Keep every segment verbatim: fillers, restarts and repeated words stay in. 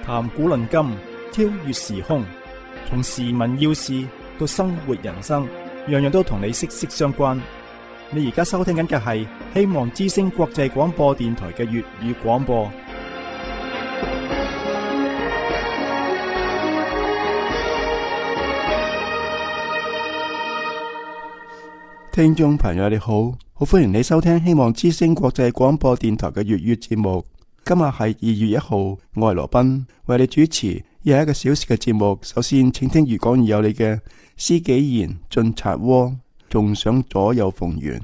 談古論今，超越時空，從時聞要事到生活人生，樣樣都同你息息相關。你而家收聽緊嘅係希望之聲國際廣播電台嘅粵語廣播。聽眾朋友你好，好歡迎你收聽希望之聲國際廣播電台嘅粵語節目。今日係二月一號，我係羅賓，為你主持又係一個小時嘅節目。首先，請聽粵講有你嘅施紀賢進賊窩，仲想左右逢源。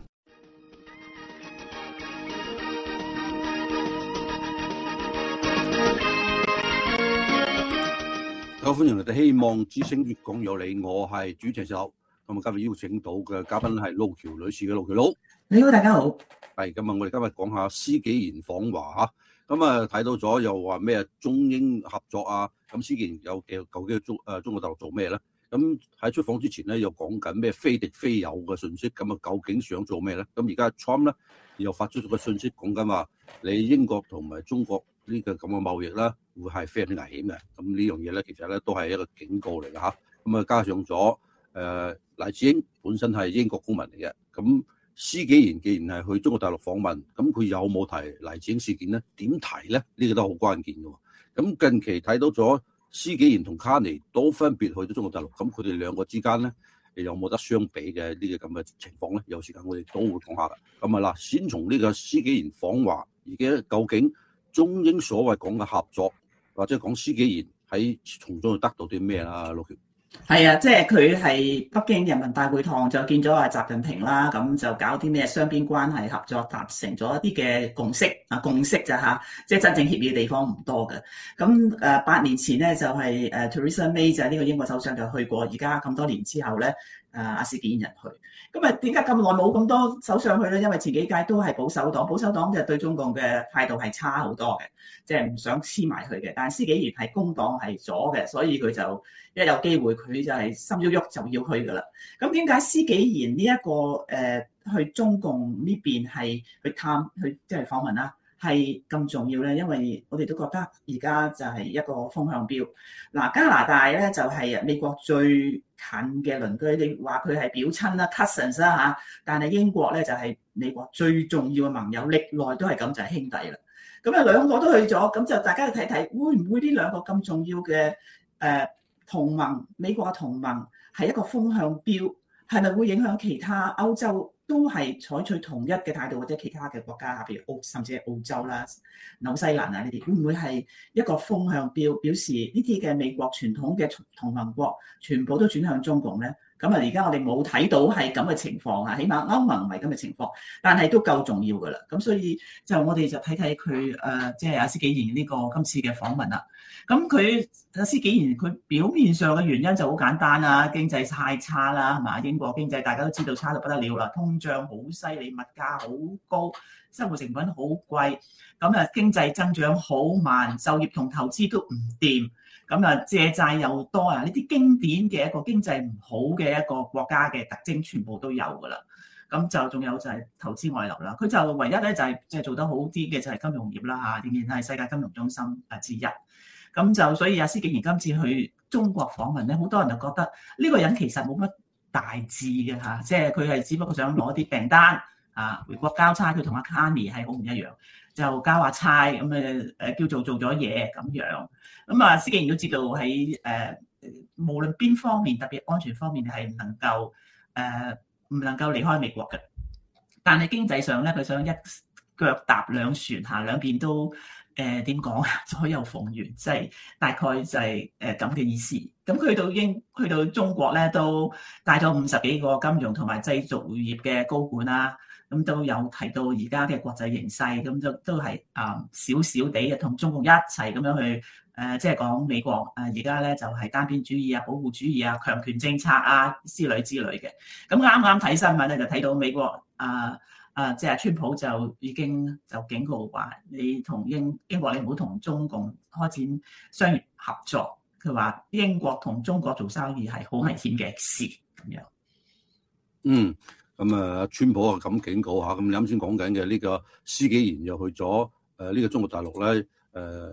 好，歡迎嚟到希望之聲粵講有你，我係主持人。咁啊，今日邀請到嘅嘉賓係路橋女士嘅路橋佬。 你好，大家好。 係咁啊，我哋今日講下施紀賢訪華嚇。咁啊，睇到咗又話咩中英合作啊？咁施紀賢有嘅究竟中誒中國大陸做咩咧？咁喺出訪之前咧，又講緊咩非敵非友嘅信息。咁啊，究竟想做咩咧？咁而家 Trump 咧又發出咗個信息，講緊話你英國同埋中國呢個咁嘅貿易啦，會係非常之危險嘅。咁呢樣嘢咧，其實咧都係一個警告嚟嘅嚇。咁啊，加上咗誒、呃、黎智英本身係英國公民嚟嘅，咁施紀賢既然係去中國大陸訪問，咁佢有冇提黎智英事件咧？點提咧？呢、這個都好關鍵嘅。咁近期睇到咗施紀賢同卡尼都分別去咗中國大陸，咁佢哋兩個之間咧有冇得相比嘅呢個咁嘅情況咧？有時間我哋都會講下嘅。咁啊嗱，先從呢個施紀賢訪華，而家究竟中英所謂講嘅合作，或者講施紀賢喺從中得到啲咩啦？路橋。 係啊，即係佢係北京人民大會堂就見咗阿習近平啦，咁就搞啲咩雙邊關係合作，達成咗一啲嘅共識啊，共識咋吓，即係真正協議嘅地方唔多嘅。咁誒，八年前咧就係誒 Theresa May 就係呢個英國首相就去過，而家咁多年之後咧，誒阿施紀賢人去。咁啊，點解咁耐冇咁多首相去咧？因為前幾屆都係保守黨，保守黨就對中共嘅態度係差好多嘅，即係唔想黐埋佢嘅。但係施紀賢係工黨係左嘅，所以佢就一有機會佢就係心喐喐就要去噶啦。咁點解施紀賢呢一個誒、呃、去中共呢邊係去探去即係訪問啦，係咁重要咧？因為我哋都覺得而家就係一個風向標。嗱，加拿大咧就係美國最近嘅鄰居，你話佢係表親啦 cousins 啦嚇，但係英國咧就係美國最重要嘅盟友，歷來都係咁，就係兄弟啦。咁啊兩個都去咗，咁就大家去睇睇會唔會呢兩個咁重要嘅誒同盟，美國嘅同盟係一個風向標，係咪會影響其他歐洲都係採取同一嘅態度，或者其他嘅國家，譬如澳甚至係澳洲啦、紐西蘭啊呢啲，會唔會係一個風向標，表示呢啲嘅美國傳統嘅同盟國全部都轉向中共咧？咁啊，而家我哋冇睇到係咁嘅情況啊，起碼歐盟唔係咁嘅情況，但係都夠重要噶啦。咁所以就我哋就睇睇佢誒，即係阿施紀賢呢個今次嘅訪問啦。咁佢阿施紀賢佢表面上嘅原因就好簡單啦，經濟太差啦，係嘛？英國經濟大家都知道差到不得了啦，通脹好犀利，物價好高，生活成本好貴，咁啊經濟增長好慢，就業同投資都唔掂。咁啊，借債又多啊！呢啲經典嘅一個經濟唔好嘅一個國家嘅特徵，全部都有㗎啦。咁就仲有就係投資外流啦。佢就唯一咧就係即係做得好啲嘅就係金融業啦嚇，仍然係世界金融中心啊之一。咁就所以阿施紀賢今次去中國訪問咧，好多人就覺得呢個人其實冇乜大志嘅嚇，即係佢係只不過想攞啲訂單啊，回國交差。佢同阿卡尼係好唔一樣，就交下差咁誒誒叫做做咗嘢咁樣。咁啊，施紀賢都知道喺誒、呃、無論邊方面，特別安全方面係唔能夠誒唔、呃、能夠離開美國嘅。但係經濟上咧，佢想一腳踏兩船嚇，兩邊都誒點講啊，左右逢源，即、就、係、是、大概就係誒咁嘅意思。咁佢去到英去到中國咧，都帶咗五十幾個金融同埋製造業嘅高管啦。咁都有提到而家嘅國際形勢，咁就都係啊少少地嘅同中共一齊咁樣去誒，即係講美國誒而家咧就係單邊主義啊、保護主義啊、強權政策啊之類之類嘅。咁啱啱睇新聞咧，就睇到美國啊啊，即係川普就已經就警告話：你同英英國你唔好同中共開展商業合作。佢話英國同中國做生意係好危險嘅事咁樣。 嗯。咁啊，川普啊咁警告嚇，咁你啱先講緊嘅呢個施紀賢又去咗誒呢個中國大陸咧，誒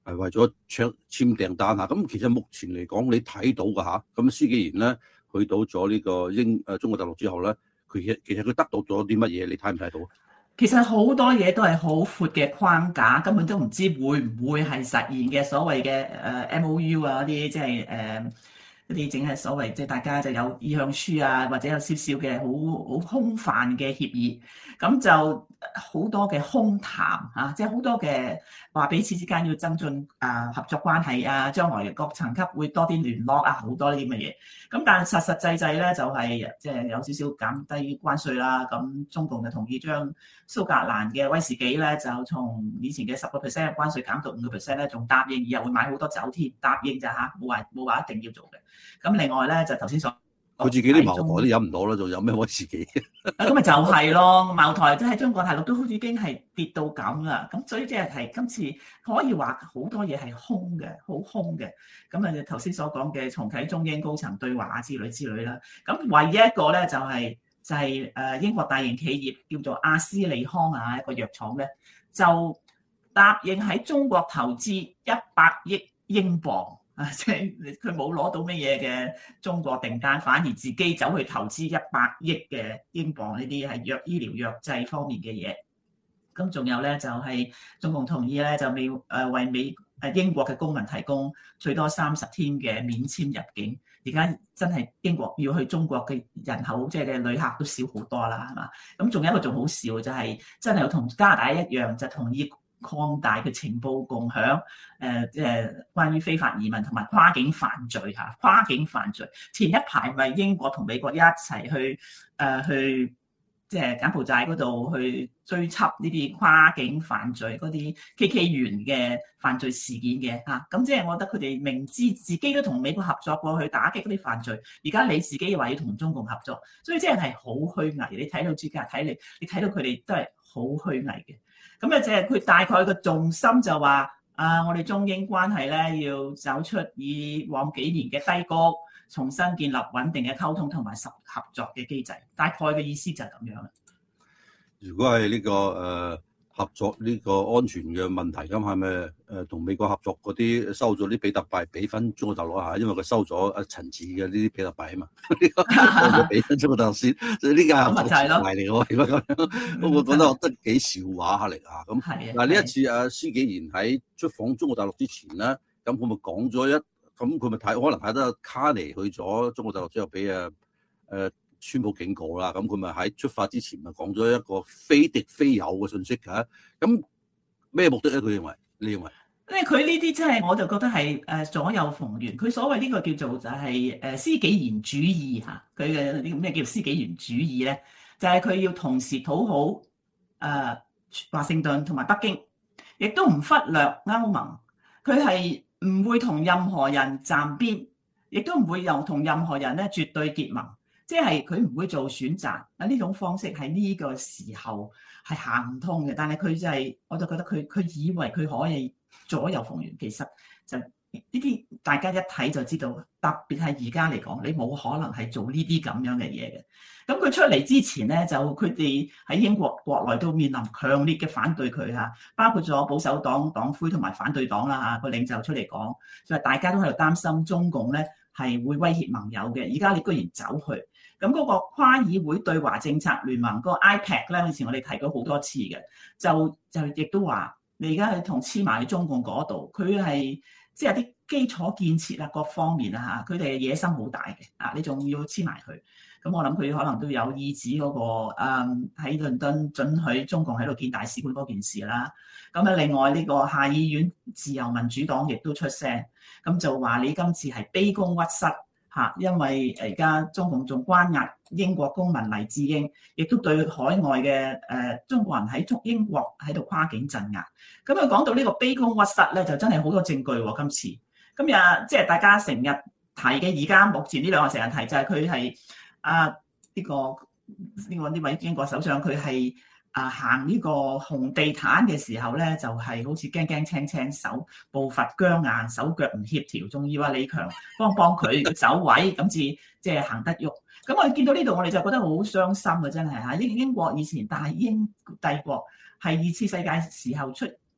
係為咗簽簽訂單嚇。咁其實目前嚟講，你睇到㗎嚇。咁施紀賢咧去到咗呢個英誒中國大陸之後咧，佢其實其實佢得到咗啲乜嘢？你睇唔睇到？ 其實好多嘢都係好闊嘅框架，根本都唔知會唔會係實現嘅所謂嘅誒 M O U 啊，嗰啲即係誒嗰啲整係所謂即係大家就有意向書啊，或者有少少嘅好好空泛嘅協議，咁就好多嘅空談啊，即係好多嘅話彼此之間要增進啊合作關係啊，將來各層級會多啲聯絡啊，好多呢啲咁嘅嘢。咁但係實實際際咧就係即係有少少減低關稅啦，咁中共就同意將蘇格蘭嘅威士忌咧就從以前嘅十個 percent 嘅關稅減到五個 percent 咧，仲答應以後會買好多酒添，答應咋嚇，冇話冇話一定要做嘅。咁另外咧就頭先所佢自己啲茅台都飲唔到啦，仲有咩威士忌？ 啊咁咪就係咯，茅台即係中國大陸都好似已經係跌到咁啦，咁所以即係係今次可以話好多嘢係空嘅，好空嘅。咁啊頭先所講嘅重啟中英高層對話啊之類之類啦。咁唯一一個咧就係就係誒英國大型企業叫做阿斯利康啊，一個藥廠咧就答應喺中國投資一百億英鎊。啊！即係佢冇攞到乜嘢嘅中國訂單，反而自己走去投資一百億嘅英鎊呢啲係藥醫療藥劑方面嘅嘢。咁仲有咧就係中共同意咧就未誒為美誒英國嘅公民提供最多三十天嘅免簽入境。而家真係英國要去中國嘅人口即係嘅旅客都少好多啦，係嘛？咁仲有一個仲好笑就係真係同加拿大一樣就同意擴大嘅情報共享，誒即係關於非法移民同埋跨境犯罪嚇，跨境犯罪前一排咪英國同美國一齊去誒、呃、去即係柬埔寨嗰度去追緝呢啲跨境犯罪嗰啲 K K 園嘅犯罪事件嘅嚇，咁即係我覺得佢哋明知自己都同美國合作過去打擊嗰啲犯罪，而家你自己又話要同中共合作，所以即係係好虛偽。你睇到之間睇你，你睇到佢哋都係好虛偽嘅。咁啊，即係佢大概個重心就話啊，我哋中英關係咧要走出以往幾年嘅低谷，重新建立穩定嘅溝通同埋合合作嘅機制。大概嘅意思就係咁樣啦。 如果係呢、這個誒、呃、合作呢個安全嘅問題，咁係咪誒同美國合作嗰啲收咗啲比特幣俾翻中國大陸啊？因為佢收咗阿陳志嘅呢啲比特幣啊嘛，收咗俾翻中國大陸先，所以呢個係合作嚟嚟喎。如果咁樣，我覺得我得幾笑話嚟啊。咁嗱呢一次啊，施紀賢喺出訪中國大陸之前咧，咁佢咪講咗一，咁佢咪睇可能睇得卡尼去咗中國大陸之後，俾誒誒宣布警告啦。咁佢咪喺出發之前咪講咗一個非敵非友嘅信息㗎。咁咩目的咧？佢認為，你認為？ 因為佢呢啲真係我就覺得係誒左右逢源。佢所謂呢個叫做就係誒施紀賢主義嚇。佢嘅呢個咩叫施紀賢主義咧？就係、是、佢要同時討好誒、呃、華盛頓同埋北京，亦都唔忽略歐盟。佢係唔會同任何人站邊，亦都唔會又同任何人咧絕對結盟。即係佢唔會做選擇啊！呢種方式喺呢個時候係行唔通嘅。但係佢就係、是，我就覺得佢佢以為佢可以左右逢源，其實就呢啲大家一睇就知道。特別係而家嚟講，你冇可能係做呢啲咁樣嘅嘢嘅。咁佢出嚟之前咧，就佢哋喺英國國內都面臨強烈嘅反對佢嚇，包括咗保守黨黨魁同埋反對黨啦嚇個領袖出嚟講，就係大家都喺度擔心中共咧係會威脅盟友嘅。而家你居然走去。咁嗰個跨議會對華政策聯盟嗰個 I P A C 咧，以前我哋提過好多次嘅，就就亦都話你而家係同黐埋喺中共嗰度，佢係即係啲基礎建設啊各方面啊嚇，佢哋嘅野心好大嘅啊，你仲要黐埋佢，咁我諗佢可能都有意指嗰、那個喺、嗯、倫敦准許中共喺度建大使館嗰件事啦。咁啊，另外呢個下議院自由民主黨亦都出聲，咁就話你今次係卑躬屈膝。嚇，因為而家中共仲關押英國公民黎智英，亦都對海外嘅誒中國人喺中英國喺度跨境鎮壓。咁佢講到呢個卑躬屈膝咧，就真係好多證據喎。今次今日即係大家成日提嘅，而家目前呢兩個成日提就係佢係啊呢個呢個呢位英國首相，佢係啊行呢個紅地毯嘅時候咧，就係、是、好似驚驚青青，手步伐僵硬，手腳唔協調，仲要啊李強幫幫佢走位，咁至即係行得喐。咁我哋見到呢度，我哋就覺得好傷心啊！真係嚇，英英國以前大英帝國係二次世界時候出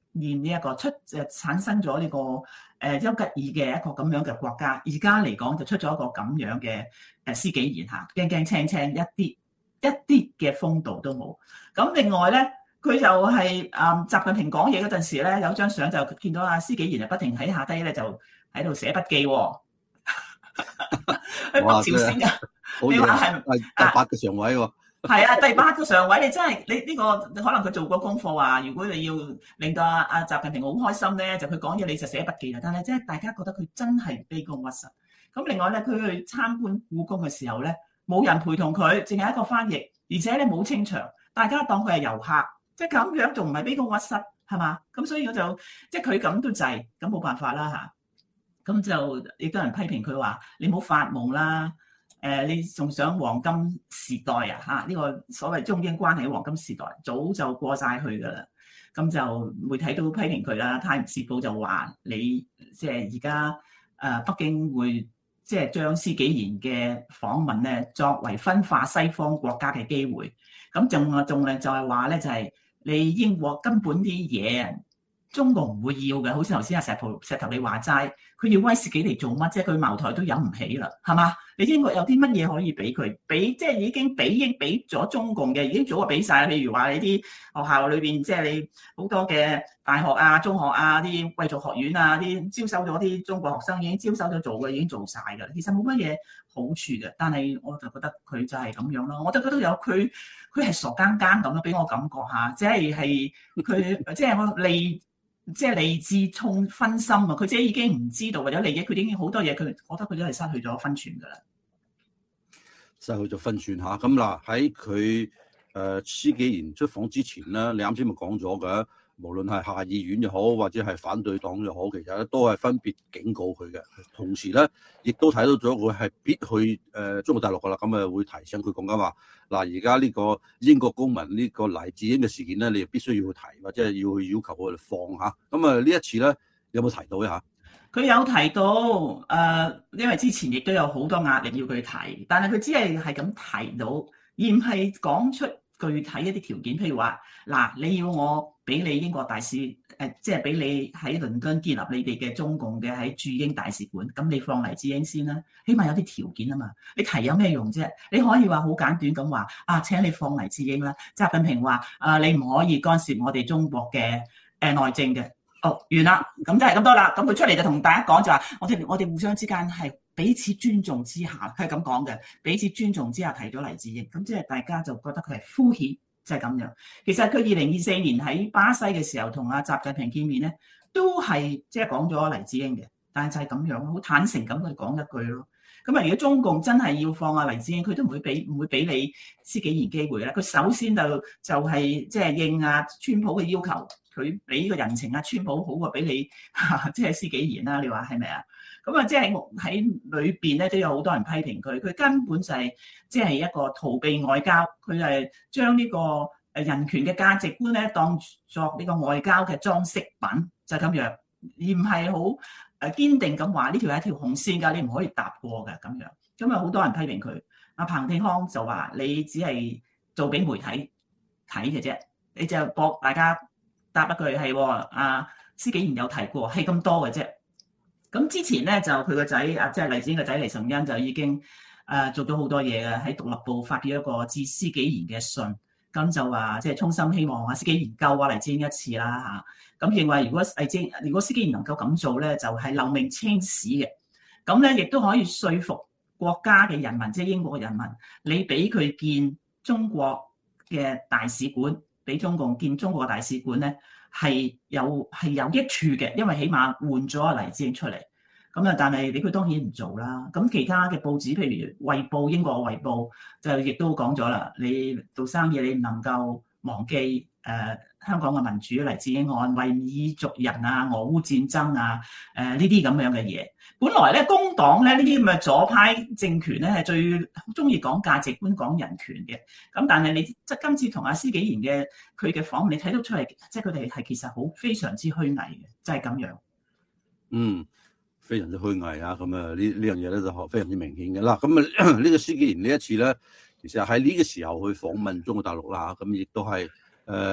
現呢一個出誒產生咗呢個誒丘吉爾嘅一個咁樣嘅國家，而家嚟講就出咗一個咁樣嘅誒施紀賢嚇，驚驚青青一啲一啲嘅風度都冇。咁另外咧，佢就係誒習近平講嘢嗰陣時咧，有張相就見到阿施紀賢就不停喺下低咧就喺度寫筆記喎。去北朝鮮啊！你話係第八個常委喎？ 係啊，第八個常委，你真係你呢個可能佢做過功課啊。如果你要令到阿阿習近平好開心咧，就佢講嘢你就寫筆記啦。但係即係大家覺得佢真係卑躬屈膝。咁另外咧，佢去參觀故宮嘅時候咧，冇人陪同佢，淨係一個翻譯，而且咧冇清場，大家當佢係遊客，即係咁樣仲唔係卑躬屈膝係嘛？咁所以我就即係佢咁都制，咁冇辦法啦嚇。咁就亦都有人批評佢話：你唔好發夢啦！誒、呃，你仲想黃金時代啊？嚇、啊，呢、這個所謂中英關係嘅黃金時代早就過晒去㗎啦。咁就媒體都批評佢啦，《泰晤士報》就話你即係而家誒北京會即係將施紀賢嘅訪問咧作為分化西方國家嘅機會。咁仲啊仲咧就係話咧就係、是、你英國根本啲嘢中國唔會要嘅，好似頭先阿石頭石頭你話齋，佢要威士忌嚟做乜啫？佢茅台都飲唔起啦，係嘛？你英國有啲乜嘢可以俾佢？俾即係已經俾已經俾咗中共嘅，已經早就俾晒啦。譬如話你啲學校裏邊，即係你好多嘅大學啊、中學啊、啲貴族學院啊、啲招收咗啲中國學生，已經招收咗做嘅，已經做晒㗎啦。其實冇乜嘢好處嘅，但係我就覺得佢就係咁樣咯。我就覺得有佢佢係傻更更咁咯，俾我感覺下，即係係佢即係我利。即係理智衝分心啊！佢自己已經唔知道或者利益，佢已經好多嘢，佢覺得佢都係失去咗分寸㗎啦。 失去咗分寸嚇，咁嗱喺佢誒施紀賢出訪之前咧，你啱先咪講咗嘅，無論係下議院又好，或者係反對黨又好，其實咧都係分別警告佢嘅。同時咧，亦都睇到咗佢係必去誒、呃、中國大陸㗎啦。咁啊會提醒佢講緊話，嗱而家呢個英國公民呢個黎智英嘅事件咧，你必須要去提，或者係要去要求佢哋放下。咁啊呢一次咧有冇提到一下？ 佢有提到誒、呃，因為之前亦都有好多壓力要佢提，但係佢只係係咁提到，而唔係講出具體一啲條件。譬如話，嗱，你要我俾你英國大使誒、呃，即係俾你喺倫敦建立你哋嘅中共嘅喺駐英大使館，咁你放黎智英先啦，起碼有啲條件啊嘛。你提有咩用啫？你可以話好簡短咁話啊，請你放黎智英啦。習近平話啊，你唔可以干涉我哋中國嘅誒內政嘅。哦，完啦，咁就係咁多啦。咁佢出嚟就同大家講就話，我哋我哋互相之間係彼此尊重之下，佢係咁講嘅，彼此尊重之下提咗黎智英，咁即係大家就覺得佢係敷衍，就係咁樣。其實佢二零二四年喺巴西嘅時候同阿習近平見面咧，都係即係講咗黎智英嘅，但係就係咁樣，好坦誠咁去講一句咯。咁啊，如果中共真係要放阿黎智英，佢都唔會俾唔會俾你施紀賢機會啦。佢首先就就係即係應阿川普嘅要求。佢俾呢個人情啊，川普好過俾你，即係施紀賢啦。你話係咪啊？咁啊，即係喺裏邊咧都有好多人批評佢，佢根本就係即係一個逃避外交，佢係將呢個誒人權嘅價值觀咧當作呢個外交嘅裝飾品，就係咁樣，而唔係好誒堅定咁話呢條係一條紅線㗎，你唔可以踏過㗎咁樣。咁啊，好多人批評佢。阿彭定康就話：你只係做俾媒體睇嘅啫，你就博大家。答一句係喎，阿施紀賢有提過，係咁多嘅啫。咁之前咧就佢個仔啊，即係黎智英個仔黎承恩就已經誒做咗好多嘢嘅，喺獨立報發表一個致施紀賢嘅信，咁就話即係衷心希望阿施紀賢救阿黎智英一次啦嚇。咁認為如果黎智英如果施紀賢能夠咁做咧，就係留名青史嘅。咁咧亦都可以說服國家嘅人民，即係英國嘅人民，你俾佢見中國嘅大使館。俾中共建中國嘅大使館咧，係有係有益處嘅，因為起碼換咗阿黎智英出嚟。咁啊，但係你佢當然唔做啦。咁其他嘅報紙，譬如《衛報》英國嘅《衛報》，就亦都講咗啦。你做生意，你唔能夠忘記誒、呃、香港嘅民主、黎智英案、維吾爾族人啊、俄烏戰爭啊、誒呢啲咁樣嘅嘢。本來咧，工黨咧呢啲咁嘅左派政權咧係最中意講價值觀、講人權嘅。咁但係你即係今次同阿施紀賢嘅佢嘅訪問，你睇到出嚟，即係佢哋係其實好非常之虛偽嘅，就係咁樣。 嗯，非常之虛偽啊！咁啊，呢呢樣嘢咧就非常之明顯嘅啦。咁啊，呢個施紀賢呢一次咧，其實喺呢個時候去訪問中國大陸啦，咁亦都係誒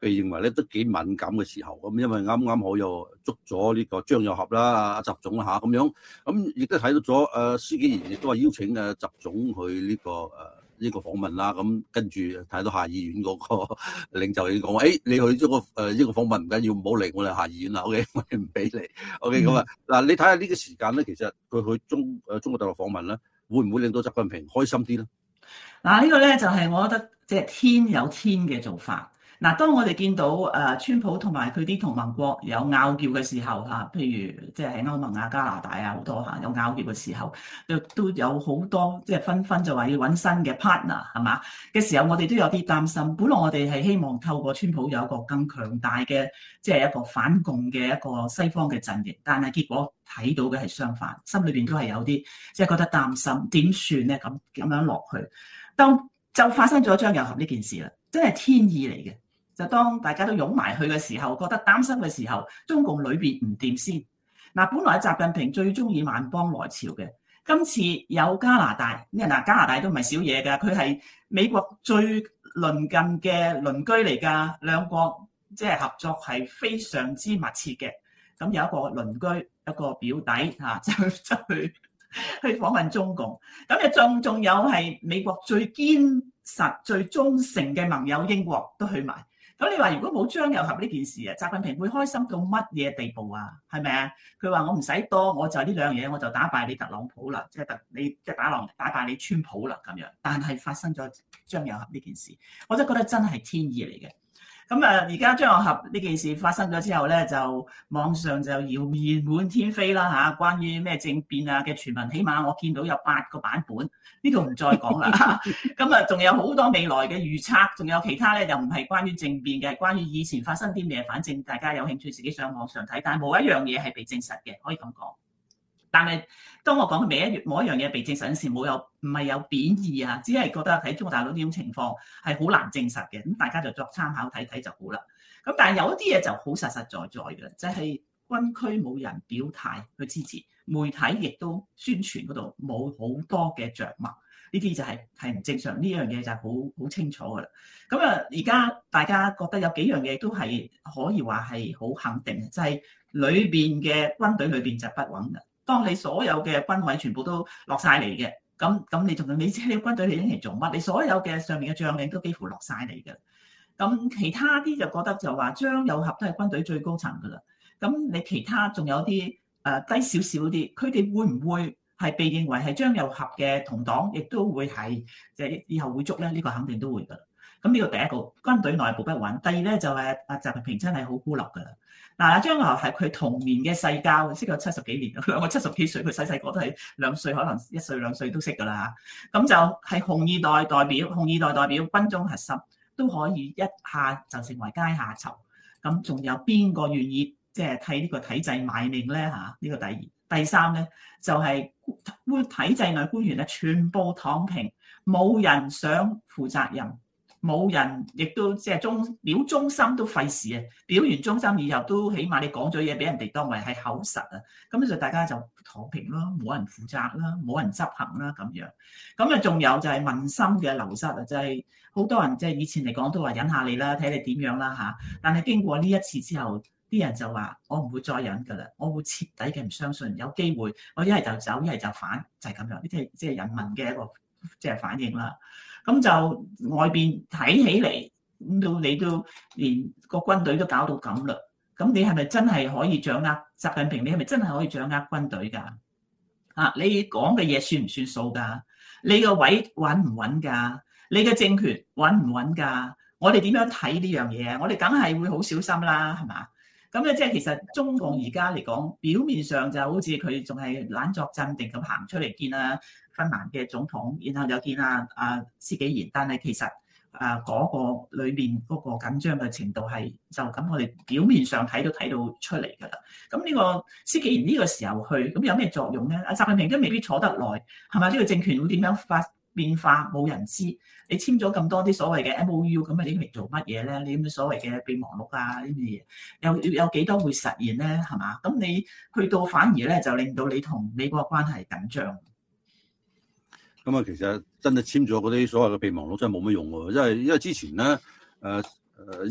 佢認為咧都幾敏感嘅時候，咁因為啱啱好又捉咗呢個張又俠啦、阿習總啦嚇咁樣，咁亦都睇到咗誒施紀賢亦都話邀請誒習總去呢、這個誒呢、呃這個訪問啦，咁跟住睇到下議院嗰個領袖已經講話，誒、欸、你去咗個誒呢個訪問唔緊要，唔好嚟我哋下議院啦 ，OK， 我哋唔俾你 ，OK 咁啊嗱，你睇下呢個時間咧，其實佢去中誒中國大陸訪問咧，會唔會令到習近平開心啲咧？ 嗱，呢個咧就係我覺得即係天有天嘅做法。嗱，當我哋見到誒川普同埋佢啲同盟國有拗撬嘅時候嚇，譬如即係喺歐盟啊、加拿大啊好多嚇有拗撬嘅時候，都都有好多即係紛紛就話要揾新嘅 partner 係嘛嘅時候，我哋都有啲擔心。本來我哋係希望透過川普有一個更強大嘅即係一個反共嘅一個西方嘅陣營，但係結果睇到嘅係相反，心裏邊都係有啲即係覺得擔心，點算咧？咁咁樣落去，當就發生咗張又俠呢件事啦，真係天意嚟嘅。就當大家都湧埋去嘅時候，覺得擔心嘅時候，中共裏邊唔掂先。嗱，本來習近平最中意萬邦來朝嘅，今次有加拿大，因為嗱加拿大都唔係少嘢㗎，佢係美國最鄰近嘅鄰居嚟㗎，兩國即係合作係非常之密切嘅。咁有一個鄰居，一個表弟嚇，就就去去訪問中共。咁又仲仲有係美國最堅實、最忠誠嘅盟友英國都去埋。咁你話如果冇張又俠呢件事啊，習近平會開心到乜嘢地步啊？係咪啊？佢話我唔使多，我就呢兩樣嘢，我就打敗你特朗普啦，即係特你即係打狼打敗你川普啦咁樣。但係發生咗張又俠呢件事，我真係覺得真係天意嚟嘅。咁啊，而家張又俠呢件事發生咗之後咧，就網上就謠言滿天飛啦嚇，關於咩政變啊嘅傳聞，起碼我見到有八個版本，呢度唔再講啦。咁啊，仲有好多未來嘅預測，仲有其他咧，又唔係關於政變嘅，係關於以前發生啲咩，反正大家有興趣自己上網上睇，但係冇一樣嘢係被證實嘅，可以咁講。但係當我講嘅每一冇一樣嘢被證實嗰時，冇有唔係有貶義啊，只係覺得喺中國大陸呢種情況係好難證實嘅，咁大家就作參考睇睇就好啦。咁但係有一啲嘢就好實實在在嘅，就係軍區冇人表態去支持，媒體亦都宣傳嗰度冇好多嘅着墨，呢啲就係係唔正常，呢樣嘢就係好好清楚噶啦。咁啊，而家大家覺得有幾樣嘢都係可以話係好肯定嘅，就係裏邊嘅軍隊裏邊就不穩嘅。當你所有嘅軍委全部都落晒嚟嘅，咁咁你仲你知你軍隊你嚟做乜？你所有嘅上面嘅將領都幾乎落晒嚟嘅。咁其他啲就覺得就話張又俠都係軍隊最高層噶啦。咁你其他仲有啲誒低少少啲，佢哋會唔會係被認為係張又俠嘅同黨，亦都會係即係以後會捉咧？呢個肯定都會噶啦。咁呢個第一個軍隊內部不穩，第二咧就係阿習近平真係好孤立噶啦。嗱，阿張又俠係佢童年嘅世交，識咗七十幾年，兩個七十幾歲，佢細細個都係兩歲，可能一歲兩歲都識噶啦。咁就係紅二代代表，紅二代代表軍中核心，都可以一下就成為階下囚。咁仲有邊個願意即係替呢個體制賣命咧？嚇，呢個第二、第三咧就係官體制內官員咧，全部躺平，冇人想負責任。冇人，亦都即係忠表忠心都費事啊！表完忠心以後，都起碼你講咗嘢俾人哋當為係口實啊！咁就大家就躺平咯，冇人負責啦，冇人執行啦咁樣。咁啊，仲有就係民心嘅流失啊！就係好多人即係以前嚟講都話忍下你啦，睇你點樣啦嚇。但係經過呢一次之後，啲人就話我唔會再忍㗎啦，我會徹底嘅唔相信有機會，我一係就走，一係就反，就係咁樣。呢啲係即係人民嘅一個即係反應啦。咁就外邊睇起嚟，咁到你都連個軍隊都搞到咁啦。咁你係咪真係可以掌握習近平？你係咪真係可以掌握軍隊㗎？啊，你講嘅嘢算唔算數㗎？你個位穩唔穩㗎？你嘅政權穩唔穩㗎？我哋點樣睇呢樣嘢啊？我哋梗係會好小心啦，係嘛？咁咧即係其實中共而家嚟講，表面上就好似佢仲係懶作鎮定咁行出嚟見啊芬蘭嘅總統，然後又見啊啊施紀賢，但係其實啊嗰個裏面嗰個緊張嘅程度係就咁，我哋表面上睇都睇到出嚟㗎啦。咁呢個施紀賢呢個時候去，咁有咩作用咧？阿習近平都未必坐得耐，係咪？呢個政權會點樣發變化？冇人知。你簽咗咁多啲所謂嘅 M O U，咁啊你嚟做乜嘢咧？你咁所謂嘅備忘錄啊呢啲嘢，有有幾多會實現咧？係嘛？咁你去到反而咧就令到你同美國關係緊張。 咁啊，其實真係簽咗嗰啲所謂嘅備忘錄真係冇乜用喎，因為因為之前咧誒誒英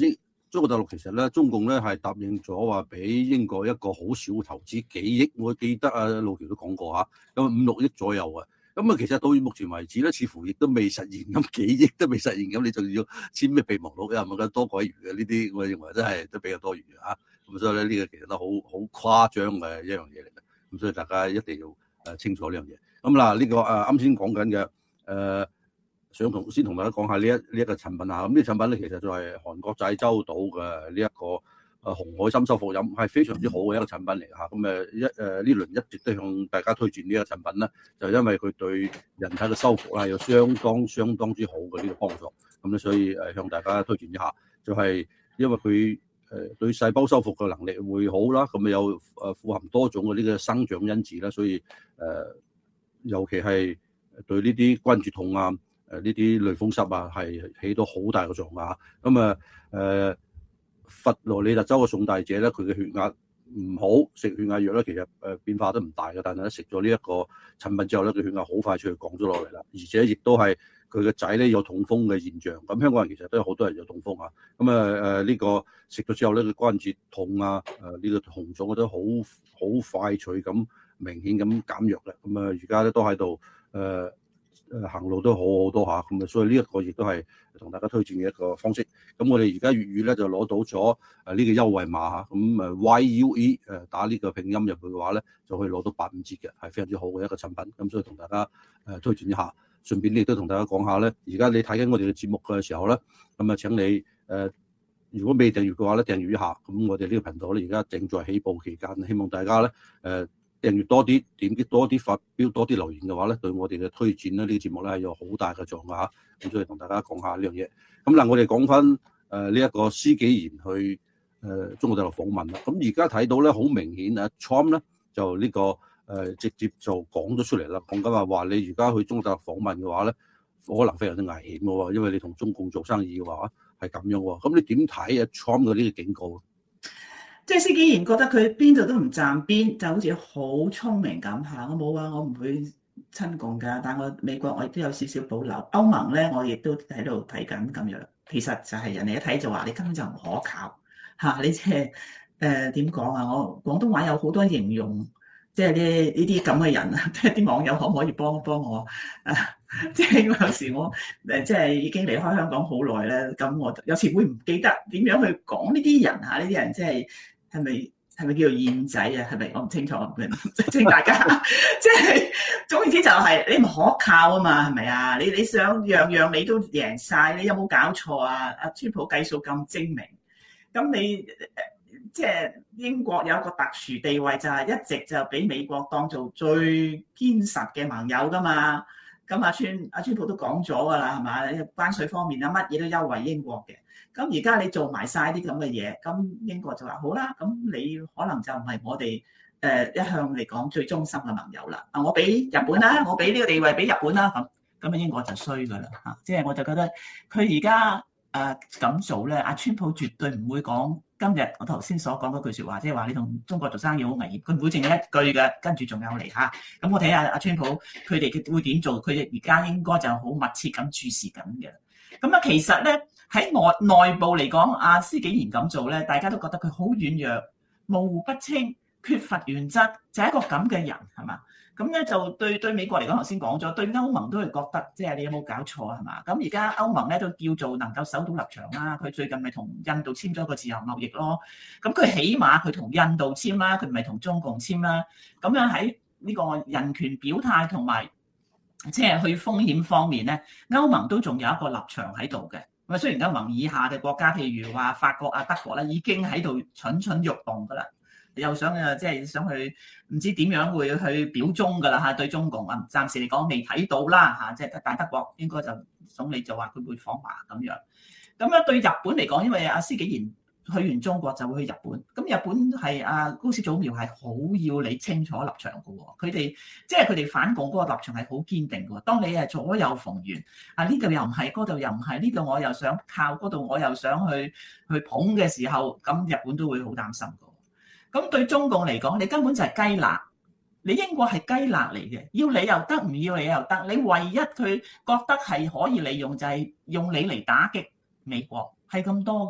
中國大陸其實咧，中共咧係答應咗話俾英國一個好少嘅投資，幾億，我記得啊，路橋都講過嚇，咁五六億左右啊。咁啊，其實到目前為止咧，似乎亦都未實現，咁幾億都未實現，咁你仲要簽咩備忘錄啊？唔係多鬼餘嘅呢啲，我認為真係都比較多餘嚇。咁所以咧，呢個其實都好好誇張嘅一樣嘢嚟嘅。咁所以大家一定要誒清楚呢樣嘢。咁嗱，呢個誒啱先講緊嘅誒，想同先同大家講下呢一呢一個產品啊。咁呢個產品咧，其實就係韓國濟州島嘅呢一個誒紅海參修復飲，係非常之好嘅一個產品嚟嚇。咁誒一誒呢輪一直都向大家推薦呢個產品咧，就因為佢對人體嘅修復啦有相當相當之好嘅呢個幫助。咁咧，所以誒向大家推薦一下，就係因為佢誒對細胞修復嘅能力會好啦，咁啊有誒富含多種嘅呢個生長因子啦，所以誒尤其係對呢啲關節痛啊、誒呢啲類風濕啊係起到好大嘅作用啊。咁啊誒佛羅里達州嘅宋大姐咧，佢嘅血壓唔好，食血壓藥咧，其實誒變化都唔大嘅，但係咧食咗呢一個產品之後咧，佢血壓好快出去降咗落嚟啦，而且亦都係佢個仔咧有痛風嘅現象。咁香港人其實都有好多人有痛風啊。咁啊誒呢個食咗之後咧，佢關節痛啊、誒、這、呢個紅腫都好好快脆咁明顯咁減弱嘅。咁啊而家咧都喺度誒誒行路都好好多下，咁啊所以呢一個亦都係同大家推薦嘅一個方式。咁我哋而家粵語咧就攞到咗誒呢個優惠碼嚇，咁誒 Y U E 誒打呢個拼音入去嘅話咧，就可以攞到八五折嘅，係非常之好嘅一個產品。咁所以同大家誒推薦一下。順便亦都同大家講下咧，而家你睇緊我哋嘅節目嘅時候咧，咁啊請你誒、呃，如果未訂閱嘅話咧，訂閱一下。咁我哋呢個頻道咧，而家正在起步期間，希望大家咧誒、呃、訂閱多啲，點擊多啲，發表多啲留言嘅話咧，對我哋嘅推薦咧呢、呢個節目咧係有好大嘅作用嚇。咁所以同大家講下呢樣嘢。咁嗱，我哋講翻誒呢一個施紀賢去誒、呃、中國大陸訪問啦。咁而家睇到咧，好明顯啊 Trump 咧就呢、呢個。誒、呃、直接就講咗出嚟啦，講緊話話你而家去中國大陸訪問嘅話咧，可能非常之危險嘅喎，因為你同中共做生意嘅話係咁樣喎。咁你點睇啊 Trump 嘅呢個警告？ 即係施紀賢覺得佢邊度都唔站邊，就好似好聰明咁嚇。我冇啊，我唔會親共㗎，但係我美國我亦都有少少保留。歐盟咧，我亦都喺度睇緊咁樣。其實就係人哋一睇就話你根本就唔可靠嚇。你即係誒點講啊？我廣東話有好多形容。即係呢呢啲咁嘅人啊，即係啲網友可唔可以幫幫我啊？即係有時我誒即係已經離開香港好耐咧，咁我有時會唔記得點樣去講呢啲人嚇，呢啲人即係係咪係咪叫做燕仔啊？係咪我唔清楚，請大家即係總言之就係你唔可靠啊嘛，係咪啊？你你想樣樣你都贏晒，你有冇搞錯啊？阿川普計數咁精明，咁你？即係英國有一個特殊地位，就係一直就俾美國當做最堅實嘅盟友㗎嘛。咁阿川阿川普都講咗㗎啦，係嘛？關稅方面啊，乜嘢都優惠英國嘅。咁而家你做埋晒啲咁嘅嘢，咁英國就話好啦，咁你可能就唔係我哋誒一向嚟講最忠心嘅盟友啦。啊，我俾日本啦，我俾呢個地位俾日本啦，咁咁啊英國就衰㗎啦嚇。即係我就覺得佢而家誒咁做咧，阿川普絕對唔會講。今日我頭先所講嗰句説話，即係話你同中國做生意好危險，佢唔會淨係一句嘅，跟住仲有嚟嚇。咁我睇下阿川普佢哋會點做，佢哋而家應該就好密切咁注視緊嘅。咁啊，其實咧喺內內部嚟講，阿施紀賢咁做咧，大家都覺得佢好軟弱、模糊不清、缺乏原則，就係一個咁嘅人係嘛？咁咧就對對美國嚟講，頭先講咗，對歐盟都係覺得，即係你有冇搞錯係嘛？咁而家歐盟咧都叫做能夠守到立場啦。佢最近咪同印度簽咗個自由貿易咯。咁佢起碼佢同印度簽啦，佢唔係同中共簽啦。咁樣喺呢個人權表態同埋即係去風險方面咧，歐盟都仲有一個立場喺度嘅。咁啊，雖然歐盟以下嘅國家，譬如話法國啊、德國咧，已經喺度蠢蠢欲動㗎啦。又想啊，即係想去唔知點樣會去表忠㗎啦嚇，對中共啊，暫時嚟講未睇到啦嚇，即係但德國應該就總理就話佢會訪華咁樣。咁樣對日本嚟講，因為阿施紀賢去完中國就會去日本，咁日本係阿高市早苗係好要你清楚立場嘅喎，佢哋即係佢哋反共嗰個立場係好堅定嘅喎。當你係左右逢源，啊呢度又唔係，嗰度又唔係，呢度我又想靠，嗰度我又想去去捧嘅時候，咁日本都會好擔心嘅。咁對中共嚟講，你根本就係雞肋，你英國係雞肋嚟嘅，要你又得，唔要你又得，你唯一佢覺得係可以利用就係用你嚟打擊美國，係咁多噶啦。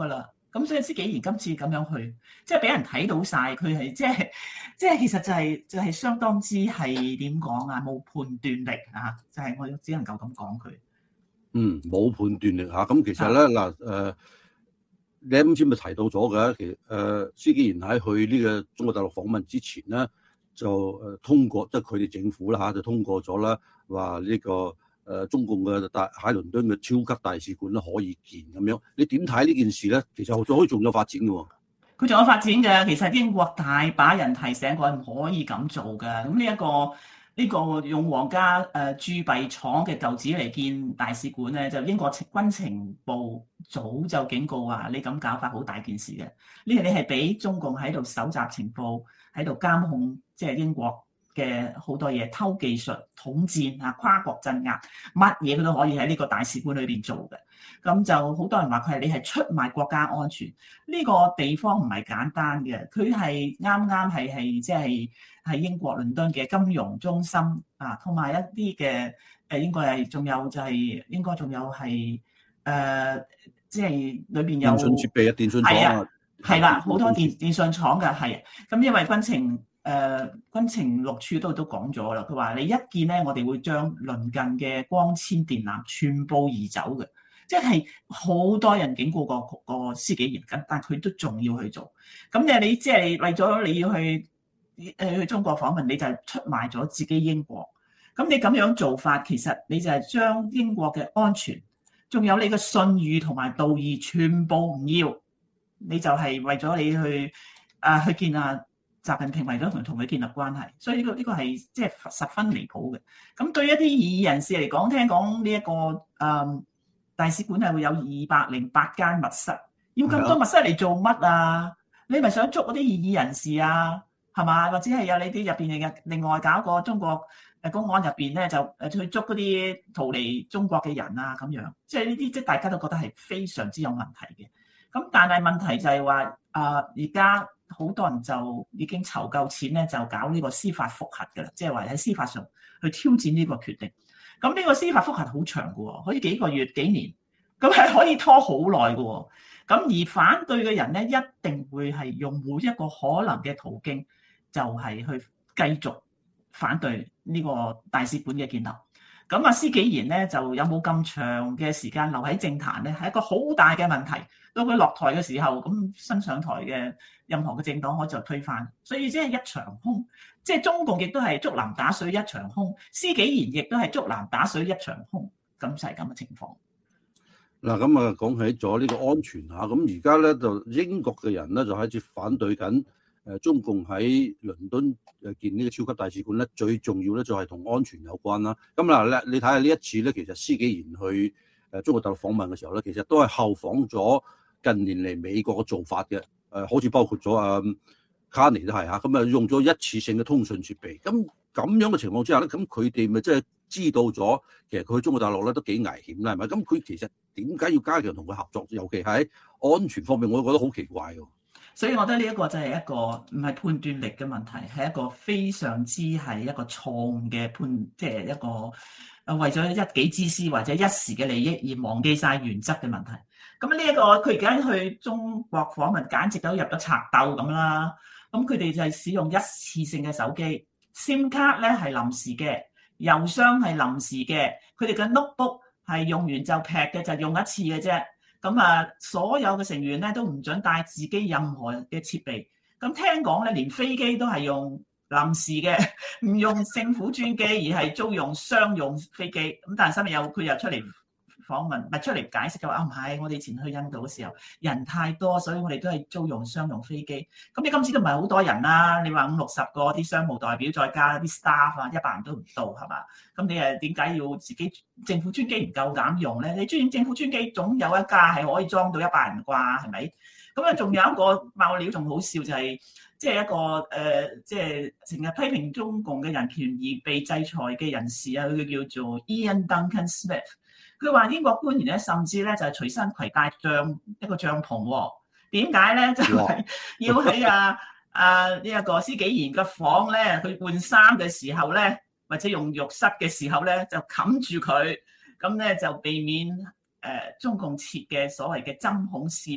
咁所以施紀賢今次咁樣去，即係俾人睇到晒，佢係即係即係其實就係、是、就係、是、相當之係點講啊，冇判斷力啊，就係、是、我只能夠咁講佢。 嗯，冇判斷力嚇。咁其實咧嗱誒，你啱先咪提到咗嘅，其實誒施紀賢喺去呢個中國大陸訪問之前咧，就誒通過即係佢哋政府啦嚇，就通過咗啦，話呢個。誒中共嘅大喺倫敦嘅超級大使館咧可以見咁樣，你點睇呢件事咧？其實後續可以仲有發展嘅喎。 佢仲有發展嘅，其實英國大把人提醒佢唔可以咁做嘅。咁呢一個呢、這個用皇家誒鑄幣廠嘅舊址嚟建大使館咧，就英國軍情部早就警告話：你咁搞法好大件事嘅。呢你係俾中共喺度搜集情報，喺度監控，即係英國嘅好多嘢，偷技術、統戰啊、跨國鎮壓，乜嘢佢都可以喺呢個大使館裏邊做嘅。咁就好多人話佢係你係出賣國家安全，呢個地方唔係簡單嘅，佢係啱啱係係即係係英國倫敦嘅金融中心啊，同埋一啲嘅誒應該係仲有就係應該仲有係誒即係裏邊有電信設備啊、電信廠啊， 係啦，好多電電信廠嘅係咁，因為軍情。誒、呃、軍情六處都都講咗啦，佢話你一見咧，我哋會將鄰近嘅光纖電纜全部移走嘅，即係好多人警告過個施紀賢緊，但佢都仲要去做。咁誒你即係為咗你要去誒去中國訪問，你就係出賣咗自己英國。咁你咁樣做法，其實你就係將英國嘅安全，仲有你嘅信譽同埋道義全部唔要，你就係為咗你去啊去見啊。習近平為咗同同佢建立關係，所以呢、這個呢、這個係即係十分離譜嘅。咁對一啲異議人士嚟講，聽講呢一個誒、嗯、大使館係會有二百零八間密室，要咁多密室嚟做乜啊？你咪想捉嗰啲異議人士啊？係嘛？或者係有你啲入邊嘅另外搞個中國誒公安入邊咧，就誒去捉嗰啲逃離中國嘅人啊？咁樣即係呢啲即係大家都覺得係非常之有問題嘅。咁但係問題就係話啊，而家。好多人就已經籌夠錢咧，就搞呢個司法覆核㗎啦，即係話喺司法上去挑戰呢個決定。咁呢個司法覆核好長㗎喎，可以幾個月、幾年，咁係可以拖好耐㗎喎。咁而反對嘅人咧，一定會係用每一個可能嘅途徑，就係去繼續反對呢個大使館嘅建立。咁啊，施紀賢咧就有冇咁長嘅時間留喺政壇咧，係一個好大嘅問題。到佢落台嘅時候，咁新上台嘅任何嘅政黨可以就推翻，所以即係一場空。即係中共亦都係竹籃打水一場空，施紀賢亦都係竹籃打水一場空，咁就係咁嘅情況。 嗱，咁啊講起咗呢個安全嚇，咁而家咧就英國嘅人咧就開始反對緊誒中共喺倫敦誒建呢個超級大使館咧，最重要咧就係同安全有關啦。咁嗱，你睇下呢一次咧，其實施紀賢去誒中國大陸訪問嘅時候咧，其實都係效仿咗近年嚟美國嘅做法嘅，誒好似包括咗啊卡尼都係嚇，咁啊用咗一次性嘅通訊設備。咁咁樣嘅情況之下咧，咁佢哋咪即係知道咗，其實佢去中國大陸咧都幾危險啦，係咪？咁佢其實點解要加強同佢合作？尤其喺安全方面，我都覺得好奇怪喎。 所以我覺得呢一個就係一個唔係判斷力嘅問題，係一個非常之係一個錯誤嘅判，即係一個誒為咗一己之私或者一時嘅利益而忘記晒原則嘅問題。咁呢一個佢而家去中國訪問，簡直都入咗賊竇咁啦。咁佢哋就係使用一次性嘅手機 ，SIM 卡咧係臨時嘅，郵箱係臨時嘅，佢哋嘅 notebook 係用完就劈嘅，就用一次嘅啫。咁啊，所有嘅成員咧都唔准帶自己任何嘅設備。咁聽講咧，連飛機都係用臨時嘅，唔用政府專機，而係租用商用飛機。咁但係新聞有佢又出嚟訪問，唔係出嚟解釋就話啊，唔係，我哋前去印度嘅時候人太多，所以我哋都係租用商用飛機。咁你今次都唔係好多人啦，你話五六十個啲商務代表，再加啲 staff 啊，一百人都唔到係嘛？咁你誒點解要自己政府專機唔夠膽用咧？你專政府專機總有一架係可以裝到一百人啩，係咪？咁啊，仲有一個爆料仲好笑就係、是，即係一個誒、呃，即係成日批評中共嘅人權而被制裁嘅人士啊，佢叫做 Ian Duncan Smith。佢話英國官員咧，甚至咧就係隨身攜帶帳一個帳篷喎。點解咧？就係、是、要喺啊啊呢一個施紀賢嘅房咧，佢換衫嘅時候咧，或者用浴室嘅時候咧，就冚住佢，咁咧就避免誒、呃、中共設嘅所謂嘅針孔攝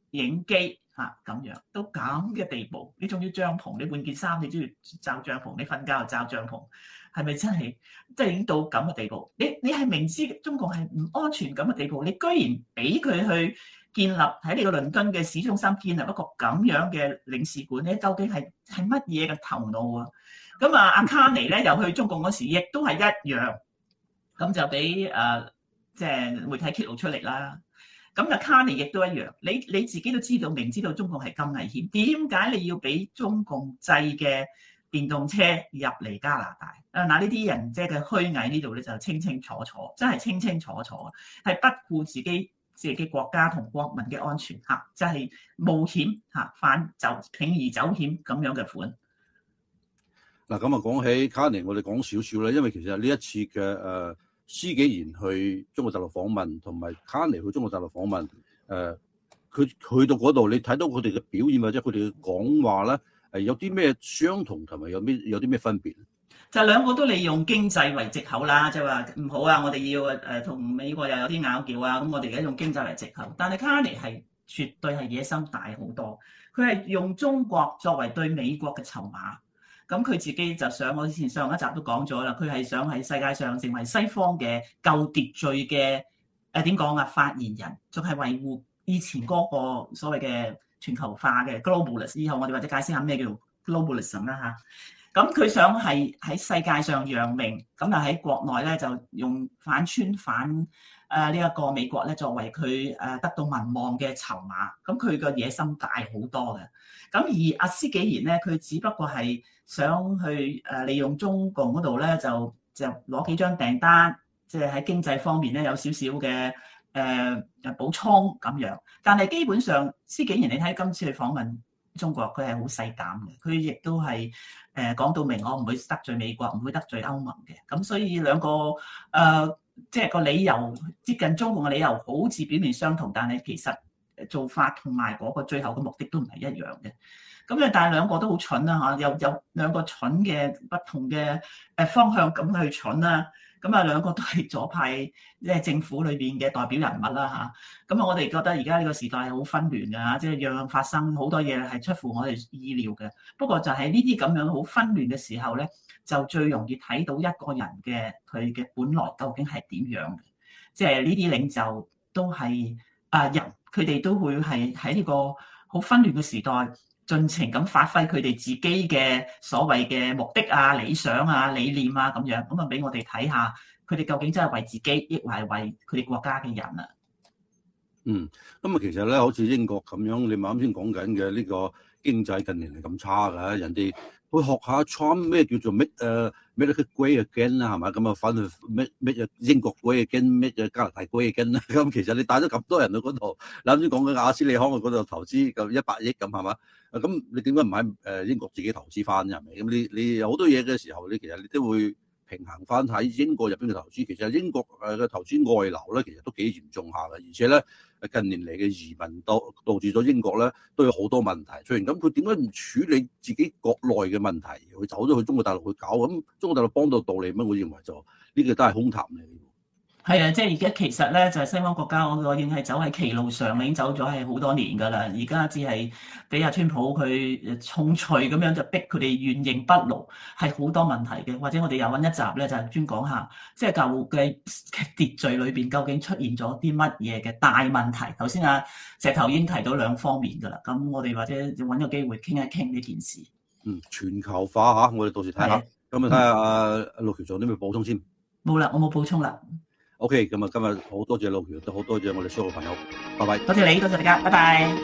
影機嚇咁樣，到咁嘅地步，你仲要帳篷，你換件衫你都要罩帳篷，你瞓覺又罩帳篷，係咪真係即係已經到咁嘅地步？你你係明知中共係唔安全咁嘅地步，你居然俾佢去建立喺你個倫敦嘅市中心建立一個咁樣嘅領事館咧，究竟係係乜嘢嘅頭腦啊？咁啊，阿卡尼咧又去中共嗰時，亦都係一樣，咁就俾誒即係媒體揭露出嚟啦。咁啊，卡尼亦都一樣，你你自己都知道，明知道中共係咁危險，點解你要俾中共製嘅電動車入嚟加拿大？啊，嗱呢啲人即係佢虛偽呢度咧，就清清楚楚，真係清清楚楚，係不顧自己自己國家同國民嘅安全嚇，就係冒險嚇，反就鋌而走險咁樣嘅款。 嗱，咁啊講起卡尼，我哋講少少啦，因為其實呢一次嘅誒施紀賢去中國大陸訪問，同埋卡尼去中國大陸訪問，誒、呃、佢去到嗰度，你睇到佢哋嘅表現或者佢哋嘅講話咧，誒有啲咩相同同埋有咩有啲咩分別？ 就兩個都利用經濟為藉口啦，即係話唔好啊，我哋要誒同美國又有啲拗撬啊，咁我哋而家用經濟為藉口。但係卡尼係絕對係野心大好多，佢係用中國作為對美國嘅籌碼。咁佢自己就想，我之前上一集都講咗啦，佢係想喺世界上成為西方嘅舊秩序嘅誒點講啊發言人，仲係維護以前嗰個所謂嘅全球化嘅 globalist。以後我哋或者解釋下咩叫 globalism 啦嚇。咁佢想係喺世界上揚名，咁啊喺國內咧就用反川反誒呢一個美國咧作為佢誒得到民望嘅籌碼。咁佢個野心大好多嘅。咁而阿施紀賢咧，佢只不過係想去誒利用中共嗰度咧，就就攞幾張訂單，即係喺經濟方面咧有少少嘅誒誒補充咁樣。但係基本上施紀賢，你睇今次去訪問中國，佢係好細膽嘅，佢亦都係誒講到明，我唔會得罪美國，唔會得罪歐盟嘅。咁所以兩個誒即係個理由接近中共嘅理由，好似表面相同，但係其實做法同埋嗰個最後嘅目的都唔係一樣嘅。咁咧，但係兩個都好蠢啦嚇，有有兩個蠢嘅不同嘅誒方向咁去蠢啦。咁啊，兩個都係左派即係政府裏邊嘅代表人物啦嚇。咁啊，我哋覺得而家呢個時代係好紛亂㗎，即係樣樣發生好多嘢係出乎我哋意料嘅。不過就係呢啲咁樣好紛亂嘅時候咧，就最容易睇到一個人嘅佢嘅本來究竟係點樣嘅。即係呢啲領袖都係啊人，佢哋都會係喺呢個好紛亂嘅時代，盡情咁發揮佢哋自己嘅所謂嘅目的啊、理想啊、理念啊咁樣，咁啊俾我哋睇下佢哋究竟真係為自己，抑或係為佢哋國家嘅人啊？ 嗯，咁啊其實咧，好似英國咁樣，你咪啱先講緊嘅呢個經濟近年嚟咁差㗎，人哋去學下 Trump 咩叫做 make 誒 America great again 啦，係咪？咁啊反去 make make 英國 great again，make 加拿大 great again 啦。咁其實你帶咗咁多人去嗰度，你啱先講緊阿斯利康去嗰度投資咁一百億咁係嘛？啊咁你點解唔喺誒英國自己投資翻係咪？咁你你有好多嘢嘅時候，你其實你都會平衡翻喺英國入邊嘅投資。其實英國誒嘅投資外流咧，其實都幾嚴重下嘅，而且咧近年嚟嘅移民導導致咗英國咧都有好多問題出現。咁佢點解唔處理自己國內嘅問題，佢走咗去中國大陸去搞？咁中國大陸幫到道理咩？我認為就呢個都係空談嚟。 係啊，即係而家其實咧就係西方國家，我我已經係走喺歧路上，已經走咗係好多年㗎啦。而家只係俾阿川普佢重錘咁樣就逼佢哋原形畢露，係好多問題嘅。或者我哋又揾一集咧，就係專講下，即係舊嘅秩序裏邊究竟出現咗啲乜嘢嘅大問題。頭先阿石頭已經提到兩方面㗎啦，咁我哋或者揾個機會傾一傾呢件事。 嗯，全球化嚇，我哋到時睇下。咁啊睇下阿陸橋仲有啲咩補充先？ 冇啦，我冇補充啦。 OK，咁啊，今日好多謝陸橋，都好多謝我哋所有朋友，拜拜。 多謝你，多謝大家，拜拜。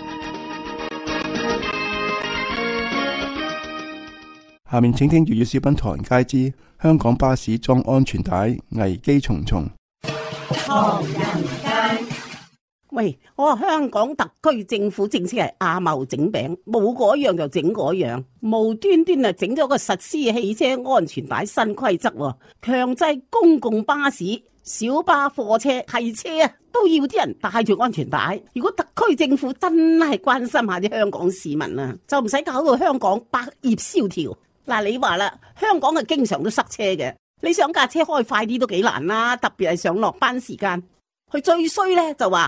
下面請聽粵語小品《唐人街之香港巴士裝安全帶危機重重》。 唐人街，喂，我話香港特區政府正式係阿茂整餅，冇嗰樣就整嗰樣，無端端啊整咗個實施汽車安全帶新規則，強制公共巴士、小巴、貨車、汽車啊，都要啲人戴住安全帶。如果特區政府真係關心下啲香港市民啊，就唔使搞到香港百業蕭條。嗱，你話啦，香港係經常都塞車嘅，你想架車開快啲都幾難啦，特別係上落班時間。佢最衰咧就話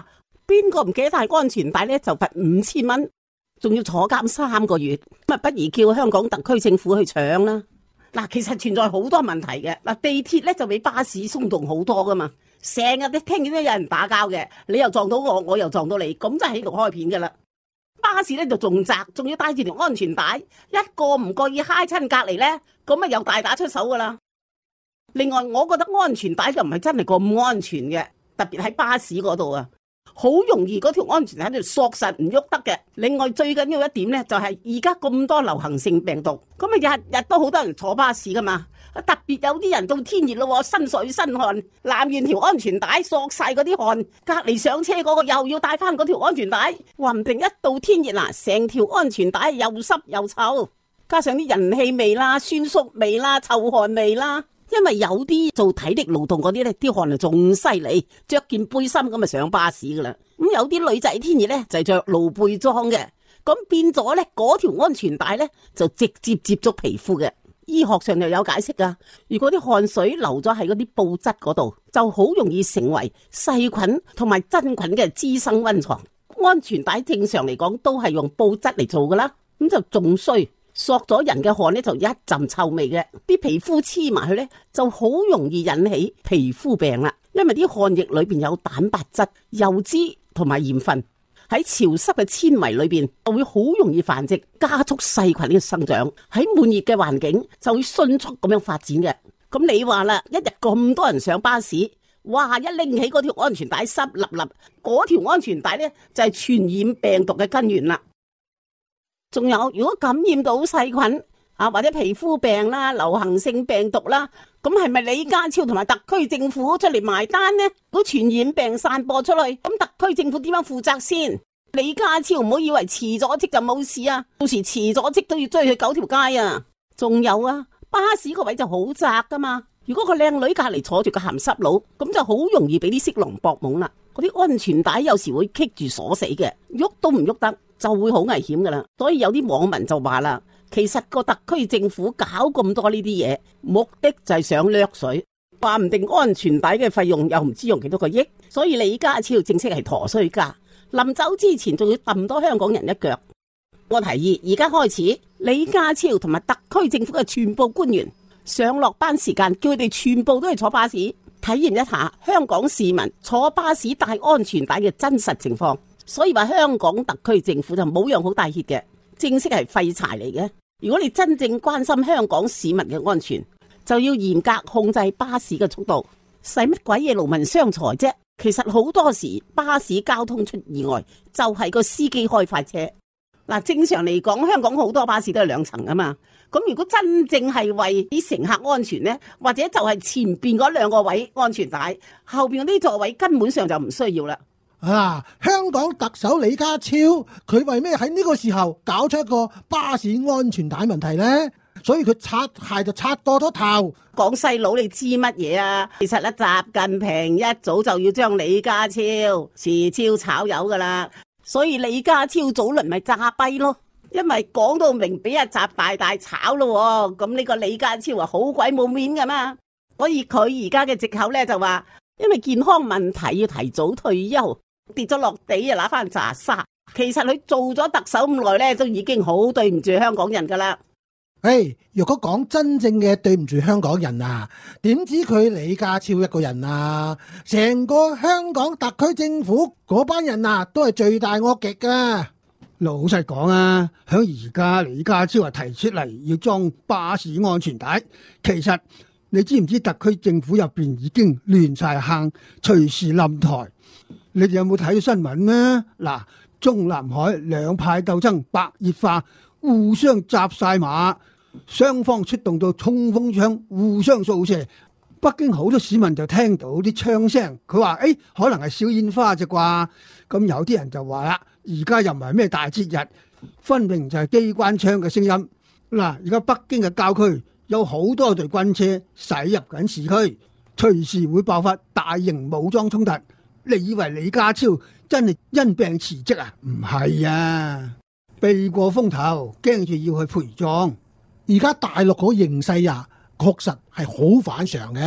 邊個唔記得帶安全帶咧，就罰五千蚊，仲要坐監三個月。咁啊，不如叫香港特區政府去搶啦。嗱，其實存在好多問題嘅。嗱，地鐵咧就比巴士鬆動好多噶嘛，成日都聽見都有人打交嘅，你又撞到我，我又撞到你，咁就喺度開片噶啦。巴士咧就仲窄，仲要帶住條安全帶，一個唔覺意揩親隔籬咧，咁啊又大打出手噶啦。另外，我覺得安全帶就唔係真係咁安全嘅，特別喺巴士嗰度啊，好容易嗰條安全帶喺度索實唔喐得嘅。另外最緊要一點咧，就係而家咁多流行性病毒，咁啊日日都好多人坐巴士噶嘛，特別有啲人到天熱咯，身水身汗，攬完條安全帶索晒嗰啲汗，隔籬上車嗰個又要帶翻嗰條安全帶，話唔定一到天熱嗱，成條安全帶又濕又臭，加上啲人氣味啦、酸餿味啦、臭汗味啦。因為有啲做體力勞動嗰啲咧，啲汗就仲犀利，着件背心咁啊上巴士噶啦。咁有啲女仔天熱咧就係着露背裝嘅，咁變咗咧嗰條安全帶咧就直接接觸皮膚嘅。醫學上又有解釋噶，如果啲汗水流咗喺嗰啲布質嗰度，就好容易成為細菌同埋真菌嘅滋生溫床。安全帶正常嚟講都係用布質嚟做噶啦，咁就仲衰。索咗人嘅汗咧就一陣臭味嘅，啲皮膚黐埋去咧就好容易引起皮膚病啦。因為啲汗液裏邊有蛋白質、油脂同埋鹽分，喺潮濕嘅纖維裏邊就會好容易繁殖，加速細菌嘅生長。喺悶熱嘅環境就會迅速咁樣發展嘅。咁你話啦，一日咁多人上巴士，哇！一拎起嗰條安全帶濕立立，嗰條安全帶咧就係傳染病毒嘅根源啦。仲有，如果感染到細菌啊，或者皮膚病啦、流行性病毒啦，咁係咪李家超同埋特區政府出嚟埋單呢？如果傳染病散播出去，咁特區政府點樣負責先？李家超唔好以為辭咗職就冇事啊，到時辭咗職都要追去九條街啊！仲有啊，巴士個位就好窄噶嘛，如果個靚女隔籬坐住個鹹濕佬，咁就好容易俾啲色狼搏懵啦。嗰啲安全帶有時會棘住鎖死嘅，喐都唔喐得。就會好危險噶啦，所以有啲網民就話啦，其實個特區政府搞咁多呢啲嘢，目的就係想掠水，話唔定安全帶嘅費用又唔知用幾多個億，所以李家超正式係陀衰家，臨走之前仲要揼多香港人一腳。我提議而家開始，李家超同埋特區政府嘅全部官員上落班時間，叫佢哋全部都係坐巴士，體驗一下香港市民坐巴士戴安全帶嘅真實情況。所以話香港特區政府就冇樣好大怯嘅，正式係廢柴嚟嘅。如果你真正關心香港市民嘅安全，就要嚴格控制巴士嘅速度，使乜鬼嘢勞民傷財啫？其實好多時巴士交通出意外，就係個司機開快車。嗱，正常嚟講，香港好多巴士都係兩層噶嘛。咁如果真正係為啲乘客安全呢，或者就係前邊嗰兩個位安全帶，後邊嗰啲座位根本上就唔需要啦。 啊！香港特首李家超佢為咩喺呢個時候搞出一個巴士安全帶問題呢？所以佢擦鞋就擦過咗頭。 講細佬你知乜嘢啊？其實咧，習近平一早就要將李家超辭超炒魷噶啦，所以李家超早輪咪詐跛咯。因為講到明俾阿習大大炒咯，咁呢個李家超啊好鬼冇面噶嘛，所以佢而家嘅藉口咧就話，因為健康問題要提早退休。跌咗落地啊，拿翻渣沙。其實佢做咗特首咁耐咧，都已經好對唔住香港人噶啦。 誒，若果講真正嘅對唔住香港人啊，點知佢李家超一個人啊？成個香港特區政府嗰班人啊，都係罪大惡極噶。 老實講啊，響而家李家超係提出嚟要裝巴士安全帶，其實你知唔知特區政府入邊已經亂晒坑，隨時冧台。你哋有冇睇到新聞呢？嗱，中南海兩派鬥爭白熱化，互相紮晒馬，雙方出動到衝鋒槍，互相掃射。北京好多市民就聽到啲槍聲，佢話：誒，可能係小煙花啫啩。咁有啲人就話啦，而家又唔係咩大節日，分明就係機關槍嘅聲音。嗱，而家北京嘅郊區有好多隊軍車駛入緊市區，隨時會爆發大型武裝衝突。你以為李家超真係因病辭職啊？唔係啊，避過風頭，驚住要去陪葬。 而家大陸嗰形勢啊，確實係好反常嘅。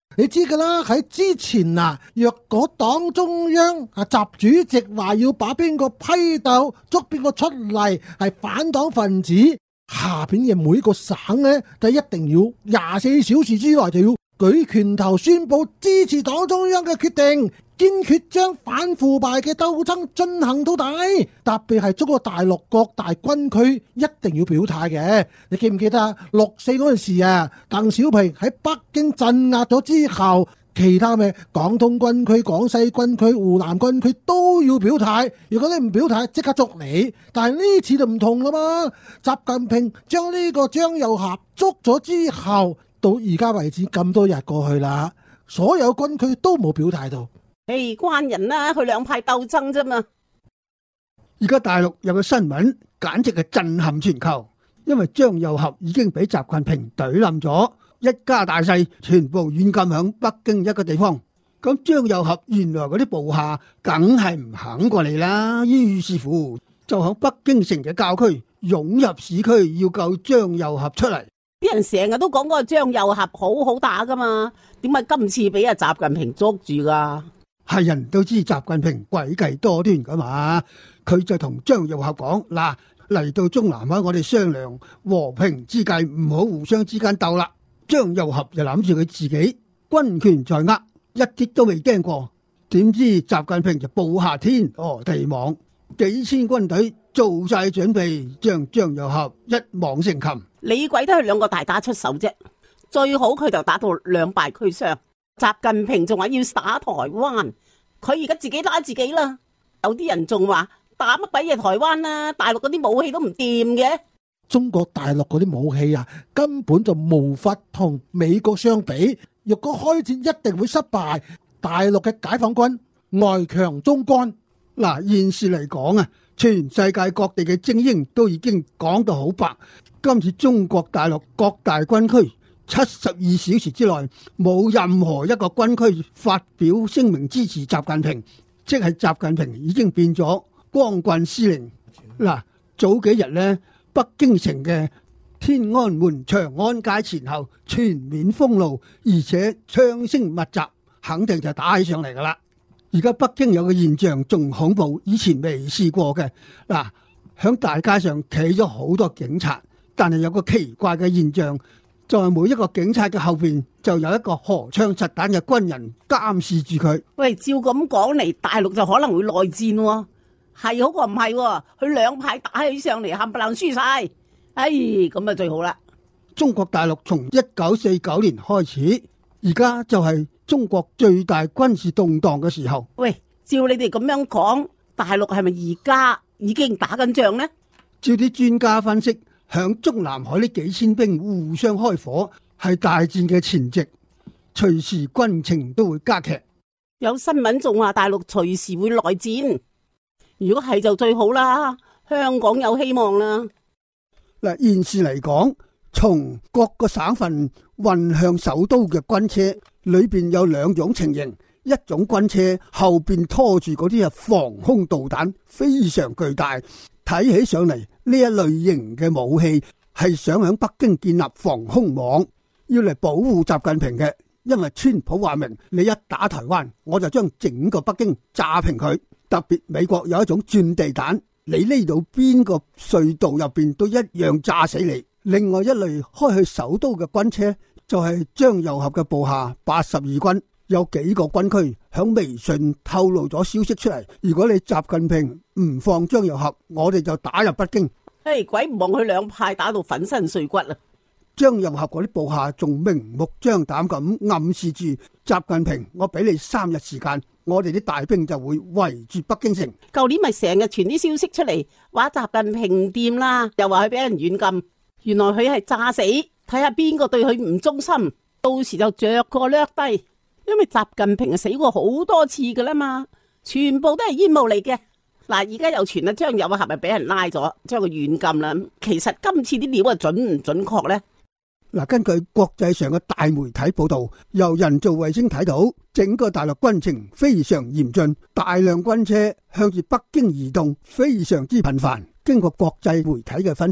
你知噶啦，喺之前啊，若果黨中央啊習主席話要把邊個批鬥，捉邊個出嚟係反黨分子，下邊嘅每個省呢，就一定要廿四小時之內就要舉拳頭宣布支持黨中央嘅決定，堅決將反腐敗嘅鬥爭進行到底。特別係中國大陸各大軍區一定要表態嘅。你記唔記得六四嗰陣時啊，鄧小平喺北京鎮壓咗之後，其他咩廣東軍區、廣西軍區、湖南軍區都要表態。如果你唔表態，即刻捉你。但係呢次就唔同啦嘛，習近平將呢個張又俠捉咗之後，到而家為止咁多日過去啦，所有軍區都冇表態到。 誒，關人啦，佢兩派鬥爭啫嘛。 而家大陸有個新聞，簡直係震撼全球，因為張又俠已經俾習近平懟冧咗，一家大細全部軟禁響北京一個地方。咁張又俠原來嗰啲部下梗係唔肯過嚟啦，於是乎就響北京城嘅郊區湧入市區，要救張又俠出嚟。 啲人成日都講嗰個張又俠好好打噶嘛，點解今次俾阿習近平捉住噶？ 係人都知習近平詭計多端噶嘛，佢就同張又俠講，嗱，嚟到中南海我哋商量和平之計，唔好互相之間鬥啦。張又俠就諗住佢自己軍權在握，一啲都未驚過。點知習近平就布下天羅地網，幾千軍隊做晒準備，將張又俠一網成擒。 你鬼都係兩個大打出手啫，最好佢就打到兩敗俱傷。習近平仲話要打台灣，佢而家自己拉自己啦。有啲人仲話打乜鬼嘢台灣啊，大陸嗰啲武器都唔掂嘅。 中國大陸嗰啲武器啊，根本就無法同美國相比。若果開戰一定會失敗。大陸嘅解放軍外強中乾。 嗱，現時嚟講啊，全世界各地嘅精英都已經講到好白。今次中國大陸各大軍區七十二小時之內冇任何一個軍區發表聲明支持習近平，即係習近平已經變咗光棍司令。嗱，早幾日呢，北京城嘅天安門、長安街前後全面封路，而且槍聲密集，肯定就打起上嚟噶啦。而家北京有個現象仲恐怖，以前未試過嘅。嗱，響大街上企咗好多警察，但係有個奇怪嘅現象，就係每一個警察嘅後邊就有一個荷槍實彈嘅軍人監視住佢。 喂，照咁講嚟，大陸就可能會內戰喎。係好過唔係喎，佢兩派打起上嚟冚唪唥輸晒。哎，咁啊最好啦。 中國大陸從一九四九年開始，而家就係中國最大軍事動盪嘅時候。 喂，照你哋咁樣講，大陸係咪而家已經打緊仗呢？ 照啲專家分析，響中南海呢幾千兵互相開火，係大戰嘅前夕，隨時軍情都會加劇。 有新聞仲話大陸隨時會內戰，如果係就最好啦，香港有希望啦。 嗱，現時嚟講，從各個省份運向首都嘅軍車裏邊有兩種情形，一種軍車後邊拖住嗰啲係防空導彈，非常巨大，睇起上嚟呢一類型嘅武器係想喺北京建立防空網，要嚟保護習近平嘅。因為川普話明，你一打台灣，我就將整個北京炸平佢。特別美國有一種鑽地彈，你呢度邊個隧道入邊都一樣炸死你。另外一類開去首都嘅軍車就係張又俠嘅部下八十二軍，有幾個軍區響微信透露咗消息出嚟。如果你習近平唔放張又俠，我哋就打入北京。 嘿，鬼唔望佢兩派打到粉身碎骨啊！ 張又俠嗰啲部下仲明目張膽咁暗示住習近平，我俾你三日時間，我哋啲大兵就會圍住北京城。 舊年咪成日傳啲消息出嚟，話習近平唔掂啦，又話佢俾人軟禁，原來佢係詐死，睇下邊個對佢唔忠心，到時就着個掠低。因為習近平係死過好多次噶啦嘛，全部都係煙霧嚟嘅。嗱，而家又傳啊張又俠咪俾人拉咗，將佢軟禁啦。其實今次啲料啊準唔準確呢？ 嗱，根據國際上嘅大媒體報道，由人造衛星睇到，整個大陸軍情非常嚴峻，大量軍車向住北京移動，非常之頻繁。經過國際媒體嘅分析，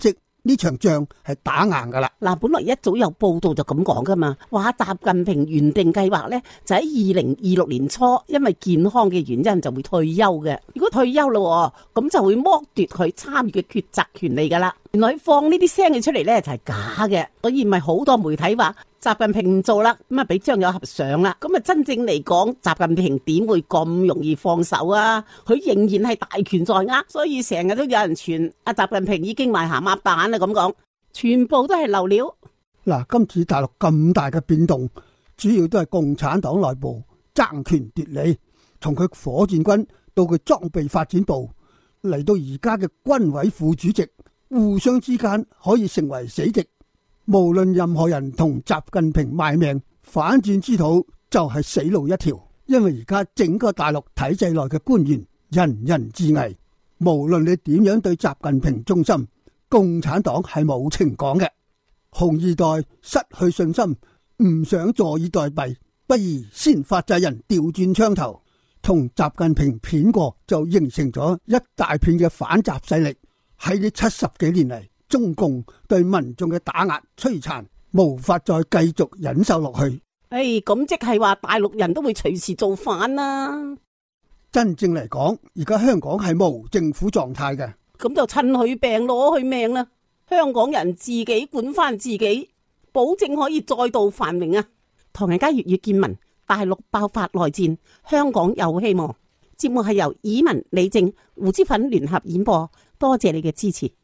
呢場仗係打硬噶啦。 嗱，本來一早有報道就咁講噶嘛，話習近平原定計劃呢，就喺二零二六年初，因為健康嘅原因就會退休嘅。如果退休咯，咁就會剝奪佢參與嘅抉擇權利噶啦。原來放呢啲聲嘅出嚟呢，就係假嘅，所以咪好多媒體話習近平唔做啦，咁啊俾張友合上啦。咁啊真正嚟講，習近平點會咁容易放手啊？佢仍然係大權在握，所以成日都有人傳阿習近平已經賣鹹鴨蛋啦咁講，全部都係流料。 嗱，今次大陸咁大嘅變動，主要都係共產黨內部爭權奪利，從佢火箭軍到佢裝備發展部，嚟到而家嘅軍委副主席，互相之間可以成為死敵。無論任何人同習近平賣命，反轉之途就係死路一條。因為而家整個大陸體制內嘅官員人人自危，無論你點樣對習近平忠心，共產黨係冇情講嘅。紅二代失去信心，唔想坐以待斃，不如先發制人，調轉槍頭，同習近平片過，就形成咗一大片嘅反習勢力。喺呢七十幾年嚟，中共對民眾嘅打壓摧殘，無法再繼續忍受落去。 唉，咁即係話大陸人都會隨時造反啦。 真正嚟講，而家香港係無政府狀態嘅， 咁就趁佢病攞佢命啦。香港人自己管翻自己，保證可以再度繁榮啊！唐人街粵語見聞，大陸爆發內戰，香港有希望。節目係由以文、李正、胡椒粉聯合演播，多謝你嘅支持。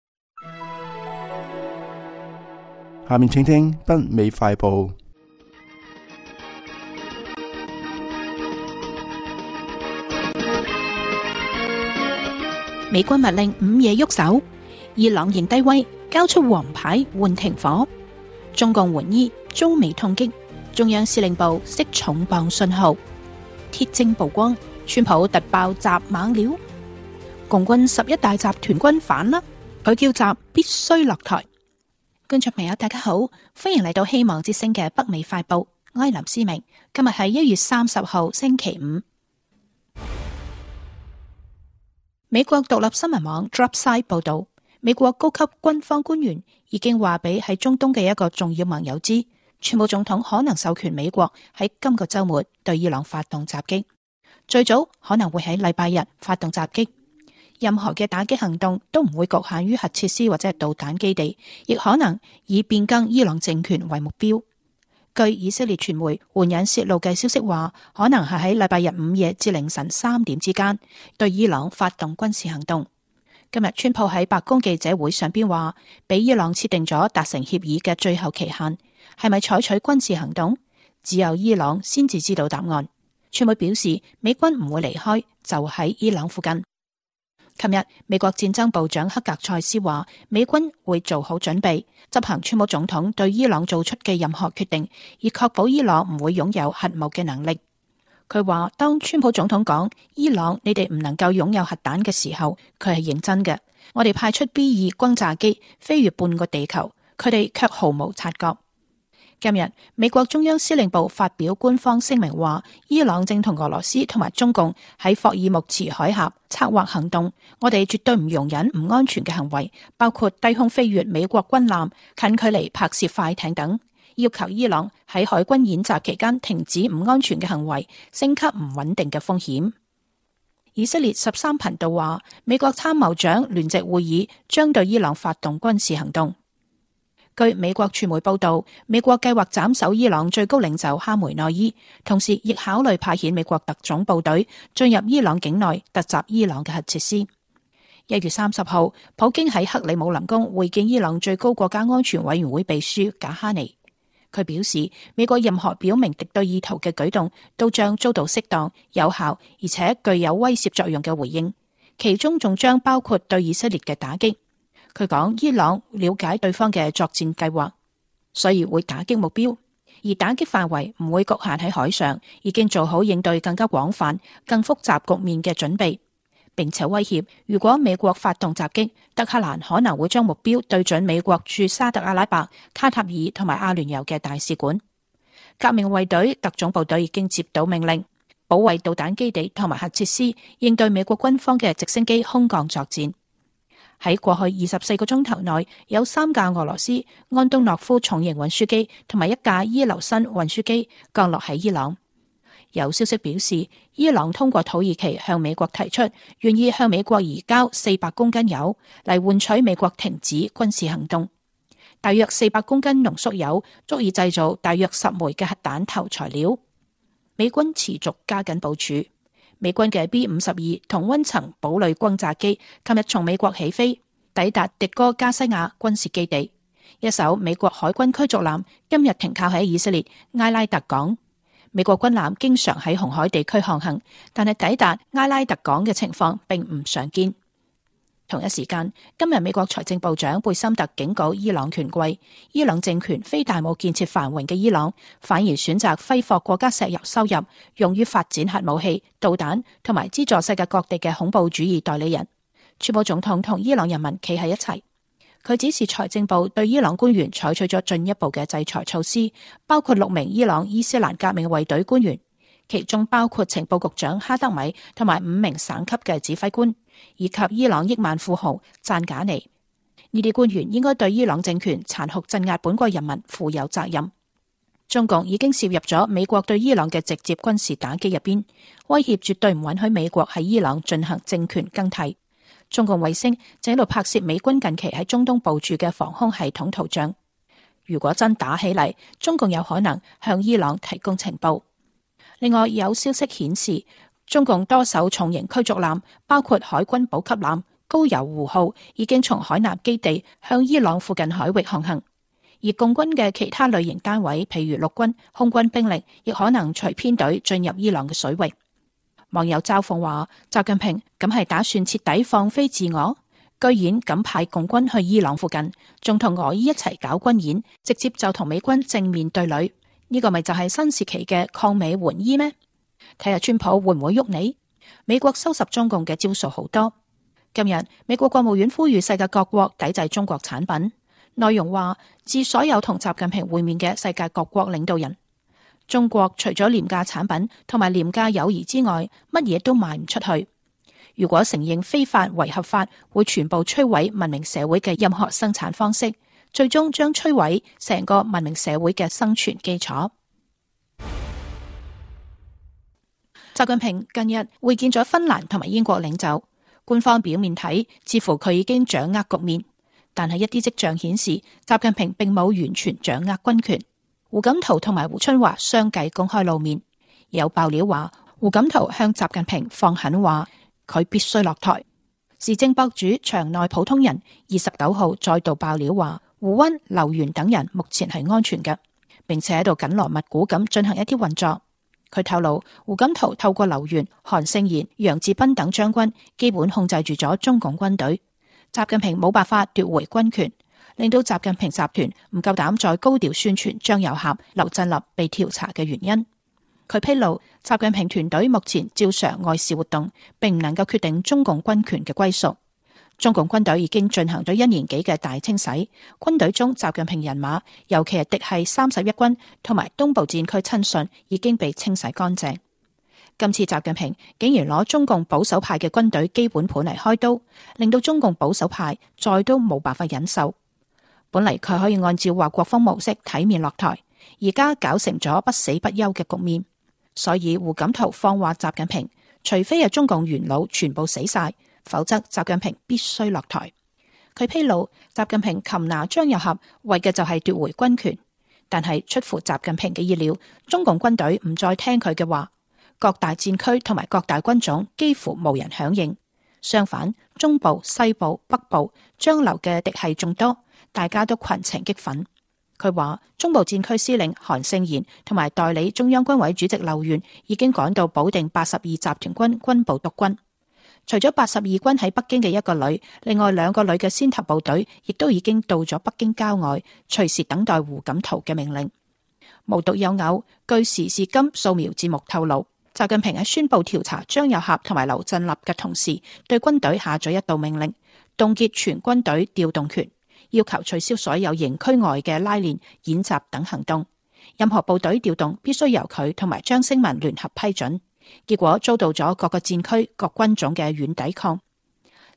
下面請聽北美快報。 美軍密令午夜喐手，伊朗仍低威，交出黃牌換停火。中共援伊中美痛擊，中央司令部釋重磅信號。鐵證曝光，川普突爆習猛料，共軍十一大集團軍反啦，佢叫習必須落台。觀眾朋友大家好，歡迎嚟到希望之聲嘅北美快報，我係林思明，今日係一月三十號星期五。美國獨立新聞網 Dropside 報道，美國高級軍方官員已經話俾喺中東嘅一個重要盟友知，川普總統可能授權美國喺今個周末對伊朗發動襲擊，最早可能會喺禮拜日發動襲擊。任何嘅打擊行動都唔會局限於核設施或者係導彈基地，亦可能以變更伊朗政權為目標。據以色列傳媒援引泄露嘅消息話，可能係喺禮拜日午夜至凌晨三點之間對伊朗發動軍事行動。今日川普喺白宮記者會上邊話，俾伊朗設定咗達成協議嘅最後期限，係咪採取軍事行動，只有伊朗先至知道答案。川普表示，美軍唔會離開，就喺伊朗附近。琴日，美國戰爭部長克格塞斯話，美軍會做好準備，執行川普總統對伊朗做出嘅任何決定，以確保伊朗唔會擁有核武嘅能力。佢話，當川普總統講伊朗你哋唔能夠擁有核彈嘅時候，佢係認真嘅。我哋派出 B 二轟炸機飛越半個地球，佢哋卻毫無察覺。今日，美國中央司令部發表官方聲明話，伊朗正同俄羅斯同埋中共喺霍爾木茲海峽策劃行動，我哋絕對唔容忍唔安全嘅行為，包括低空飛越美國軍艦、近距離拍攝快艇等，要求伊朗喺海軍演習期間停止唔安全嘅行為，升級唔穩定嘅風險。以色列十三頻道話，美國參謀長聯席會議將對伊朗發動軍事行動。據美國傳媒報道，美國計劃斬首伊朗最高領袖哈梅內伊，同時亦考慮派遣美國特種部隊進入伊朗境內突襲伊朗嘅核設施。一月三十號，普京喺克里姆林宮會見伊朗最高國家安全委員會秘書賈哈尼。佢表示，美國任何表明敵對意圖嘅舉動都將遭到適當、有效而且具有威懾作用嘅回應，其中仲將包括對以色列嘅打擊。佢講，伊朗了解對方嘅作戰計劃，所以會打擊目標，而打擊範圍唔會局限喺海上，已經做好應對更加廣泛、更複雜局面嘅準備，並且威脅，如果美國發動襲擊，德黑蘭可能會將目標對準美國駐沙特阿拉伯、卡塔爾同埋阿聯酋嘅大使館。革命衛隊特種部隊已經接到命令，保衛導彈基地同埋核設施，應對美國軍方嘅直升機空降作戰。 喺過去二十四個鐘頭內，有三架俄羅斯安東諾夫重型運輸機同埋一架伊留申運輸機降落喺伊朗。有消息表示，伊朗通過土耳其向美國提出願意向美國移交四百公斤鈾嚟換取美國停止軍事行動。大約四百公斤濃縮鈾足以製造大約十枚嘅核彈頭材料。美軍持續加緊部署。美軍嘅 B 五十二同溫層堡壘轟炸機琴日從美國起飛，抵達迪哥加西亞軍事基地。一艘美國海軍驅逐艦今日停靠喺以色列埃拉特港。美國軍艦經常喺紅海地區航行，但係抵達埃拉特港嘅情況並唔常見。同一時間，今日美國財政部長貝森特警告伊朗權貴，伊朗政權非但冇建設繁榮嘅伊朗，反而選擇揮霍國家石油收入，用於發展核武器、導彈同埋資助世界各地嘅恐怖主義代理人。川普總統同伊朗人民企喺一齊，佢指示財政部對伊朗官員採取咗進一步嘅制裁措施，包括六名伊朗伊斯蘭革命衛隊官員，其中包括情報局長哈德米同埋五名省級嘅指揮官，以及伊朗億萬富豪贊賈尼。呢啲官員應該對伊朗政權殘酷鎮壓本國人民負有責任。中共已經涉入咗美國對伊朗嘅直接軍事打擊入邊，威脅絕對唔允許美國喺伊朗進行政權更替。中共衛星正喺度拍攝美軍近期喺中東部署嘅防空系統圖像。如果真打起嚟，中共有可能向伊朗提供情報。另外有消息顯示，中共多艘重型驅逐艦，包括海軍補給艦高油湖號，已經從海南基地向伊朗附近海域航行。而共軍嘅其他類型單位，譬如陸軍、空軍兵力，亦可能隨編隊進入伊朗嘅水域。網友嘲諷話：習近平咁係打算徹底放飛自我，居然敢派共軍去伊朗附近，仲同俄伊一齊搞軍演，直接就同美軍正面對壘。呢個咪就係新時期嘅抗美援伊咩？睇下川普會唔會喐你？美國收拾中共嘅招數好多。今日美國國務院呼籲世界各國抵制中國產品，內容話致所有同習近平會面嘅世界各國領導人，中國除咗廉價產品同埋廉價友誼之外，乜嘢都賣唔出去。如果承認非法為合法，會全部摧毀文明社會嘅任何生產方式，最終將摧毀成個文明社會嘅生存基礎。習近平近日會見咗芬蘭同埋英國領袖，官方表面睇似乎佢已經掌握局面，但係一啲跡象顯示，習近平並冇完全掌握軍權。胡錦濤同埋胡春華相繼公開露面，有爆料話胡錦濤向習近平放狠話，佢必須落台。時政博主場內普通人二十九號再度爆料話，胡溫、劉源等人目前係安全嘅，並且喺度緊鑼密鼓咁進行一啲運作。佢透露，胡錦濤透過劉源、韓勝賢、楊志斌等將軍，基本控制住咗中共軍隊。習近平冇辦法奪回軍權，令到習近平集團唔夠膽再高調宣傳張又俠、劉振立被調查嘅原因。佢披露，習近平團隊目前照常外事活動，並唔能夠決定中共軍權嘅歸屬。中共軍隊已經進行咗一年幾嘅大清洗，軍隊中習近平人馬，尤其係嫡系三十一軍同埋東部戰區親信，已經被清洗乾淨。今次習近平竟然攞中共保守派嘅軍隊基本盤嚟開刀，令到中共保守派再都冇辦法忍受。本嚟佢可以按照華國鋒模式體面落台，而家搞成咗不死不休嘅局面。所以胡錦濤放話習近平，除非係中共元老全部死晒，否則習近平必須落台。佢披露，習近平擒拿張又俠為嘅就係奪回軍權，但係出乎習近平嘅意料，中共軍隊唔再聽佢嘅話，各大戰區同埋各大軍種幾乎無人響應。相反，中部、西部、北部張劉嘅嫡系眾多，大家都群情激憤。佢話中部戰區司令韓勝賢同埋代理中央軍委主席劉源已經趕到保定八十二集團軍軍部督軍。除咗八十二軍喺北京嘅一個旅，另外兩個旅嘅先頭部隊亦都已經到咗北京郊外，隨時等待胡錦濤嘅命令。無獨有偶，據時事金素描節目透露，習近平喺宣布調查張又俠同埋劉振立嘅同時，對軍隊下咗一道命令，凍結全軍隊調動權，要求取消所有營區外嘅拉練、演習等行動，任何部隊調動必須由佢同埋張升文聯合批准。結果遭到咗各個戰區各軍種嘅軟抵抗。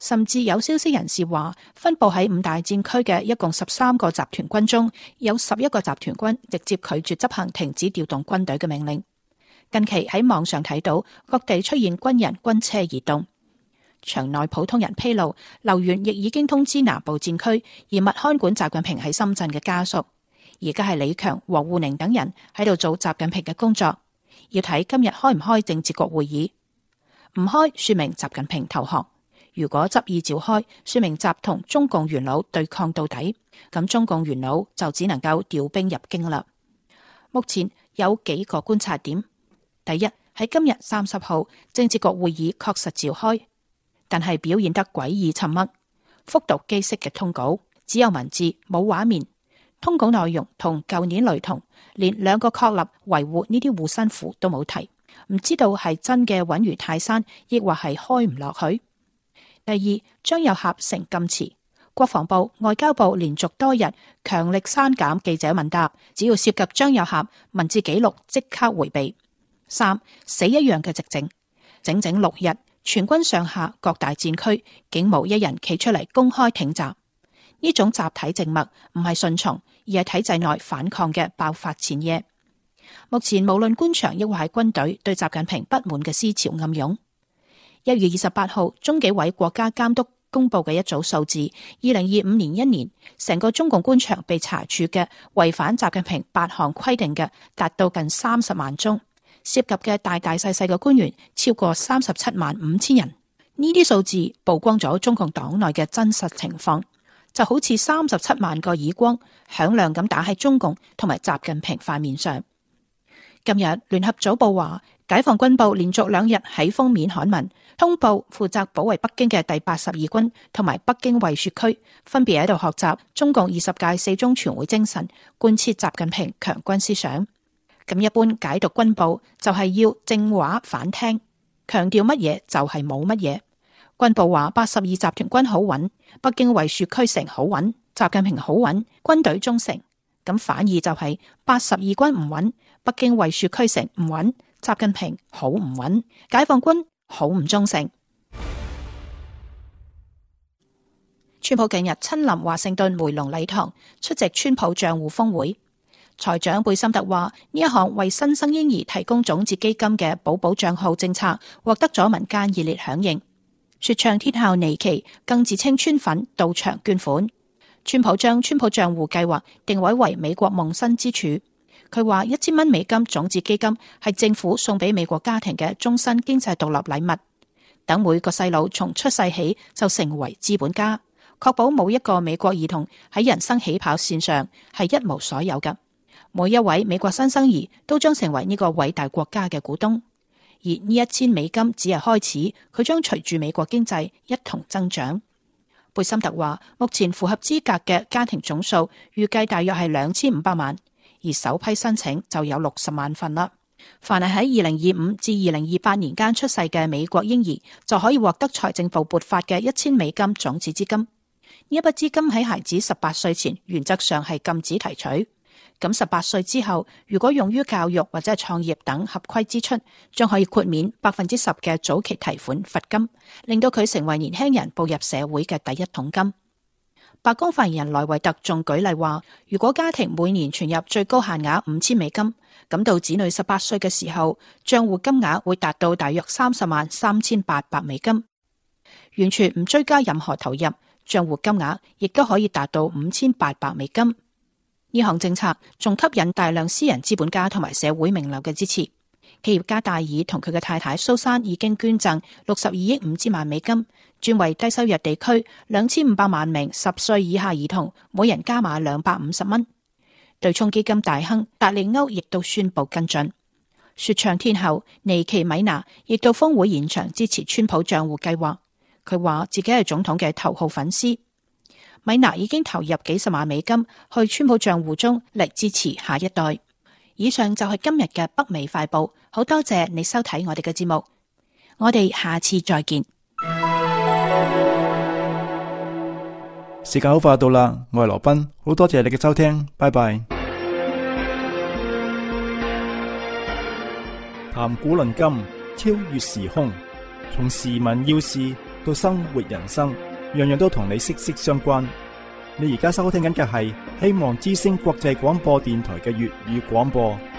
甚至有消息人士話，分佈喺五大戰區嘅一共十三個集團軍中，有十一個集團軍直接拒絕執行停止調動軍隊嘅命令。近期喺網上睇到各地出現軍人軍車移動。場內普通人披露，劉源亦已經通知南部戰區嚴密看管習近平喺深圳嘅家屬。而家係李強、王滬寧等人喺度做習近平嘅工作，要睇今日開唔開政治局會議。唔開，說明習近平投降；如果執意召開，說明習同中共元老對抗到底。咁中共元老就只能夠調兵入京啦。目前有幾個觀察點：第一，喺今日三十號政治局會議確實召開。但係表現得詭異沉默，復讀機式嘅通稿，只有文字冇畫面。通稿內容同舊年雷同，連兩個確立維護呢啲護身符都冇提，唔知道係真嘅穩如泰山，亦或係開唔落去。第二，張又俠成禁詞，國防部、外交部連續多日強力刪減記者問答，只要涉及張又俠，文字記錄即刻回避。三，死一樣嘅寂靜，整整六日。全軍上下各大戰區竟無一人企出嚟公開挺習，呢種集體靜默唔係順從，而係體制內反抗嘅爆發前夜。目前無論官場抑或係軍隊對習近平不滿嘅思潮暗湧。一月二十八號，中紀委國家監督公布嘅一組數字，二零二五年一年成個中共官場被查處嘅違反習近平八項規定嘅達到近三十萬宗。涉及嘅大大細細嘅官員超過三十七萬五千人，呢啲數字曝光咗中共黨內嘅真實情況，就好似三十七萬個耳光響亮咁打喺中共同埋習近平塊面上。今日聯合早報話，解放軍報連續兩日喺封面刊文，通報負責保衛北京嘅第八十二軍同埋北京衛戍區分別喺度學習中共二十屆四中全會精神，貫徹習近平強軍思想。咁一般解讀軍報就係要正話反聽，強調乜嘢就係冇乜嘢。軍報話八十二集團軍好穩，北京衛戍區城好穩，習近平好穩，軍隊忠誠。咁反義就係八十二軍唔穩，北京衛戍區城唔穩，習近平好唔穩，解放軍好唔忠誠。川普近日親臨華盛頓梅隆禮堂出席川普賬戶峰會。財長貝森特話：呢一項為新生嬰兒提供種子基金嘅寶寶賬號政策獲得咗民間熱烈響應。說唱天后尼奇更自稱川粉到場捐款。川普將川普賬戶計劃定位為美國夢新之柱。佢話一千蚊美金種子基金係政府送俾美國家庭嘅終身經濟獨立禮物，等每個細路從出世起就成為資本家，確保冇一個美國兒童喺人生起跑線上係一無所有嘅。每一位美國新生兒都將成為呢個偉大國家嘅股東，而呢一千美金只係開始，佢將隨住美國經濟一同增長。貝森特話，目前符合資格嘅家庭總數預計大約係兩千五百萬，而首批申請就有六十萬份啦。凡係喺二零二五至二零二八年間出世嘅美國嬰兒，就可以獲得財政部撥發嘅一千美金種子資金。呢一筆資金喺孩子十八歲前，原則上係禁止提取。咁十八歲之後，如果用於教育或者係創業等合規支出，將可以豁免百分之十嘅早期提款罰金，令到佢成為年輕人步入社會嘅第一桶金。白宮發言人萊維特仲舉例話，如果家庭每年存入最高限額五千美金，咁到子女十八歲嘅時候，賬戶金額會達到大約三十萬三千八百美金，完全唔追加任何投入，賬戶金額亦都可以達到五千八百美金。呢項政策仲吸引大量私人資本家同埋社會名流嘅支持。企業家戴爾同佢嘅太太蘇珊已經捐贈六十二億五千萬美金，專為低收入地區兩千五百萬名十歲以下兒童每人加碼兩百五十蚊。對沖基金大亨達利歐亦都宣布跟進。說唱天后尼奇米娜亦到峰會現場支持川普賬戶計劃。佢話自己係總統嘅頭號粉絲。米娜已經投入幾十萬美金去川普賬戶中嚟支持下一代。以上就係今日嘅北美快報，好多謝你收睇我哋嘅節目，我哋下次再見。 時間好快到啦，我係羅賓，好多謝你嘅收聽，拜拜。談古論今，超越時空，從時聞要事到生活人生，樣樣都同你息息相關。你而家收聽緊嘅係希望之聲國際廣播電台嘅粵語廣播。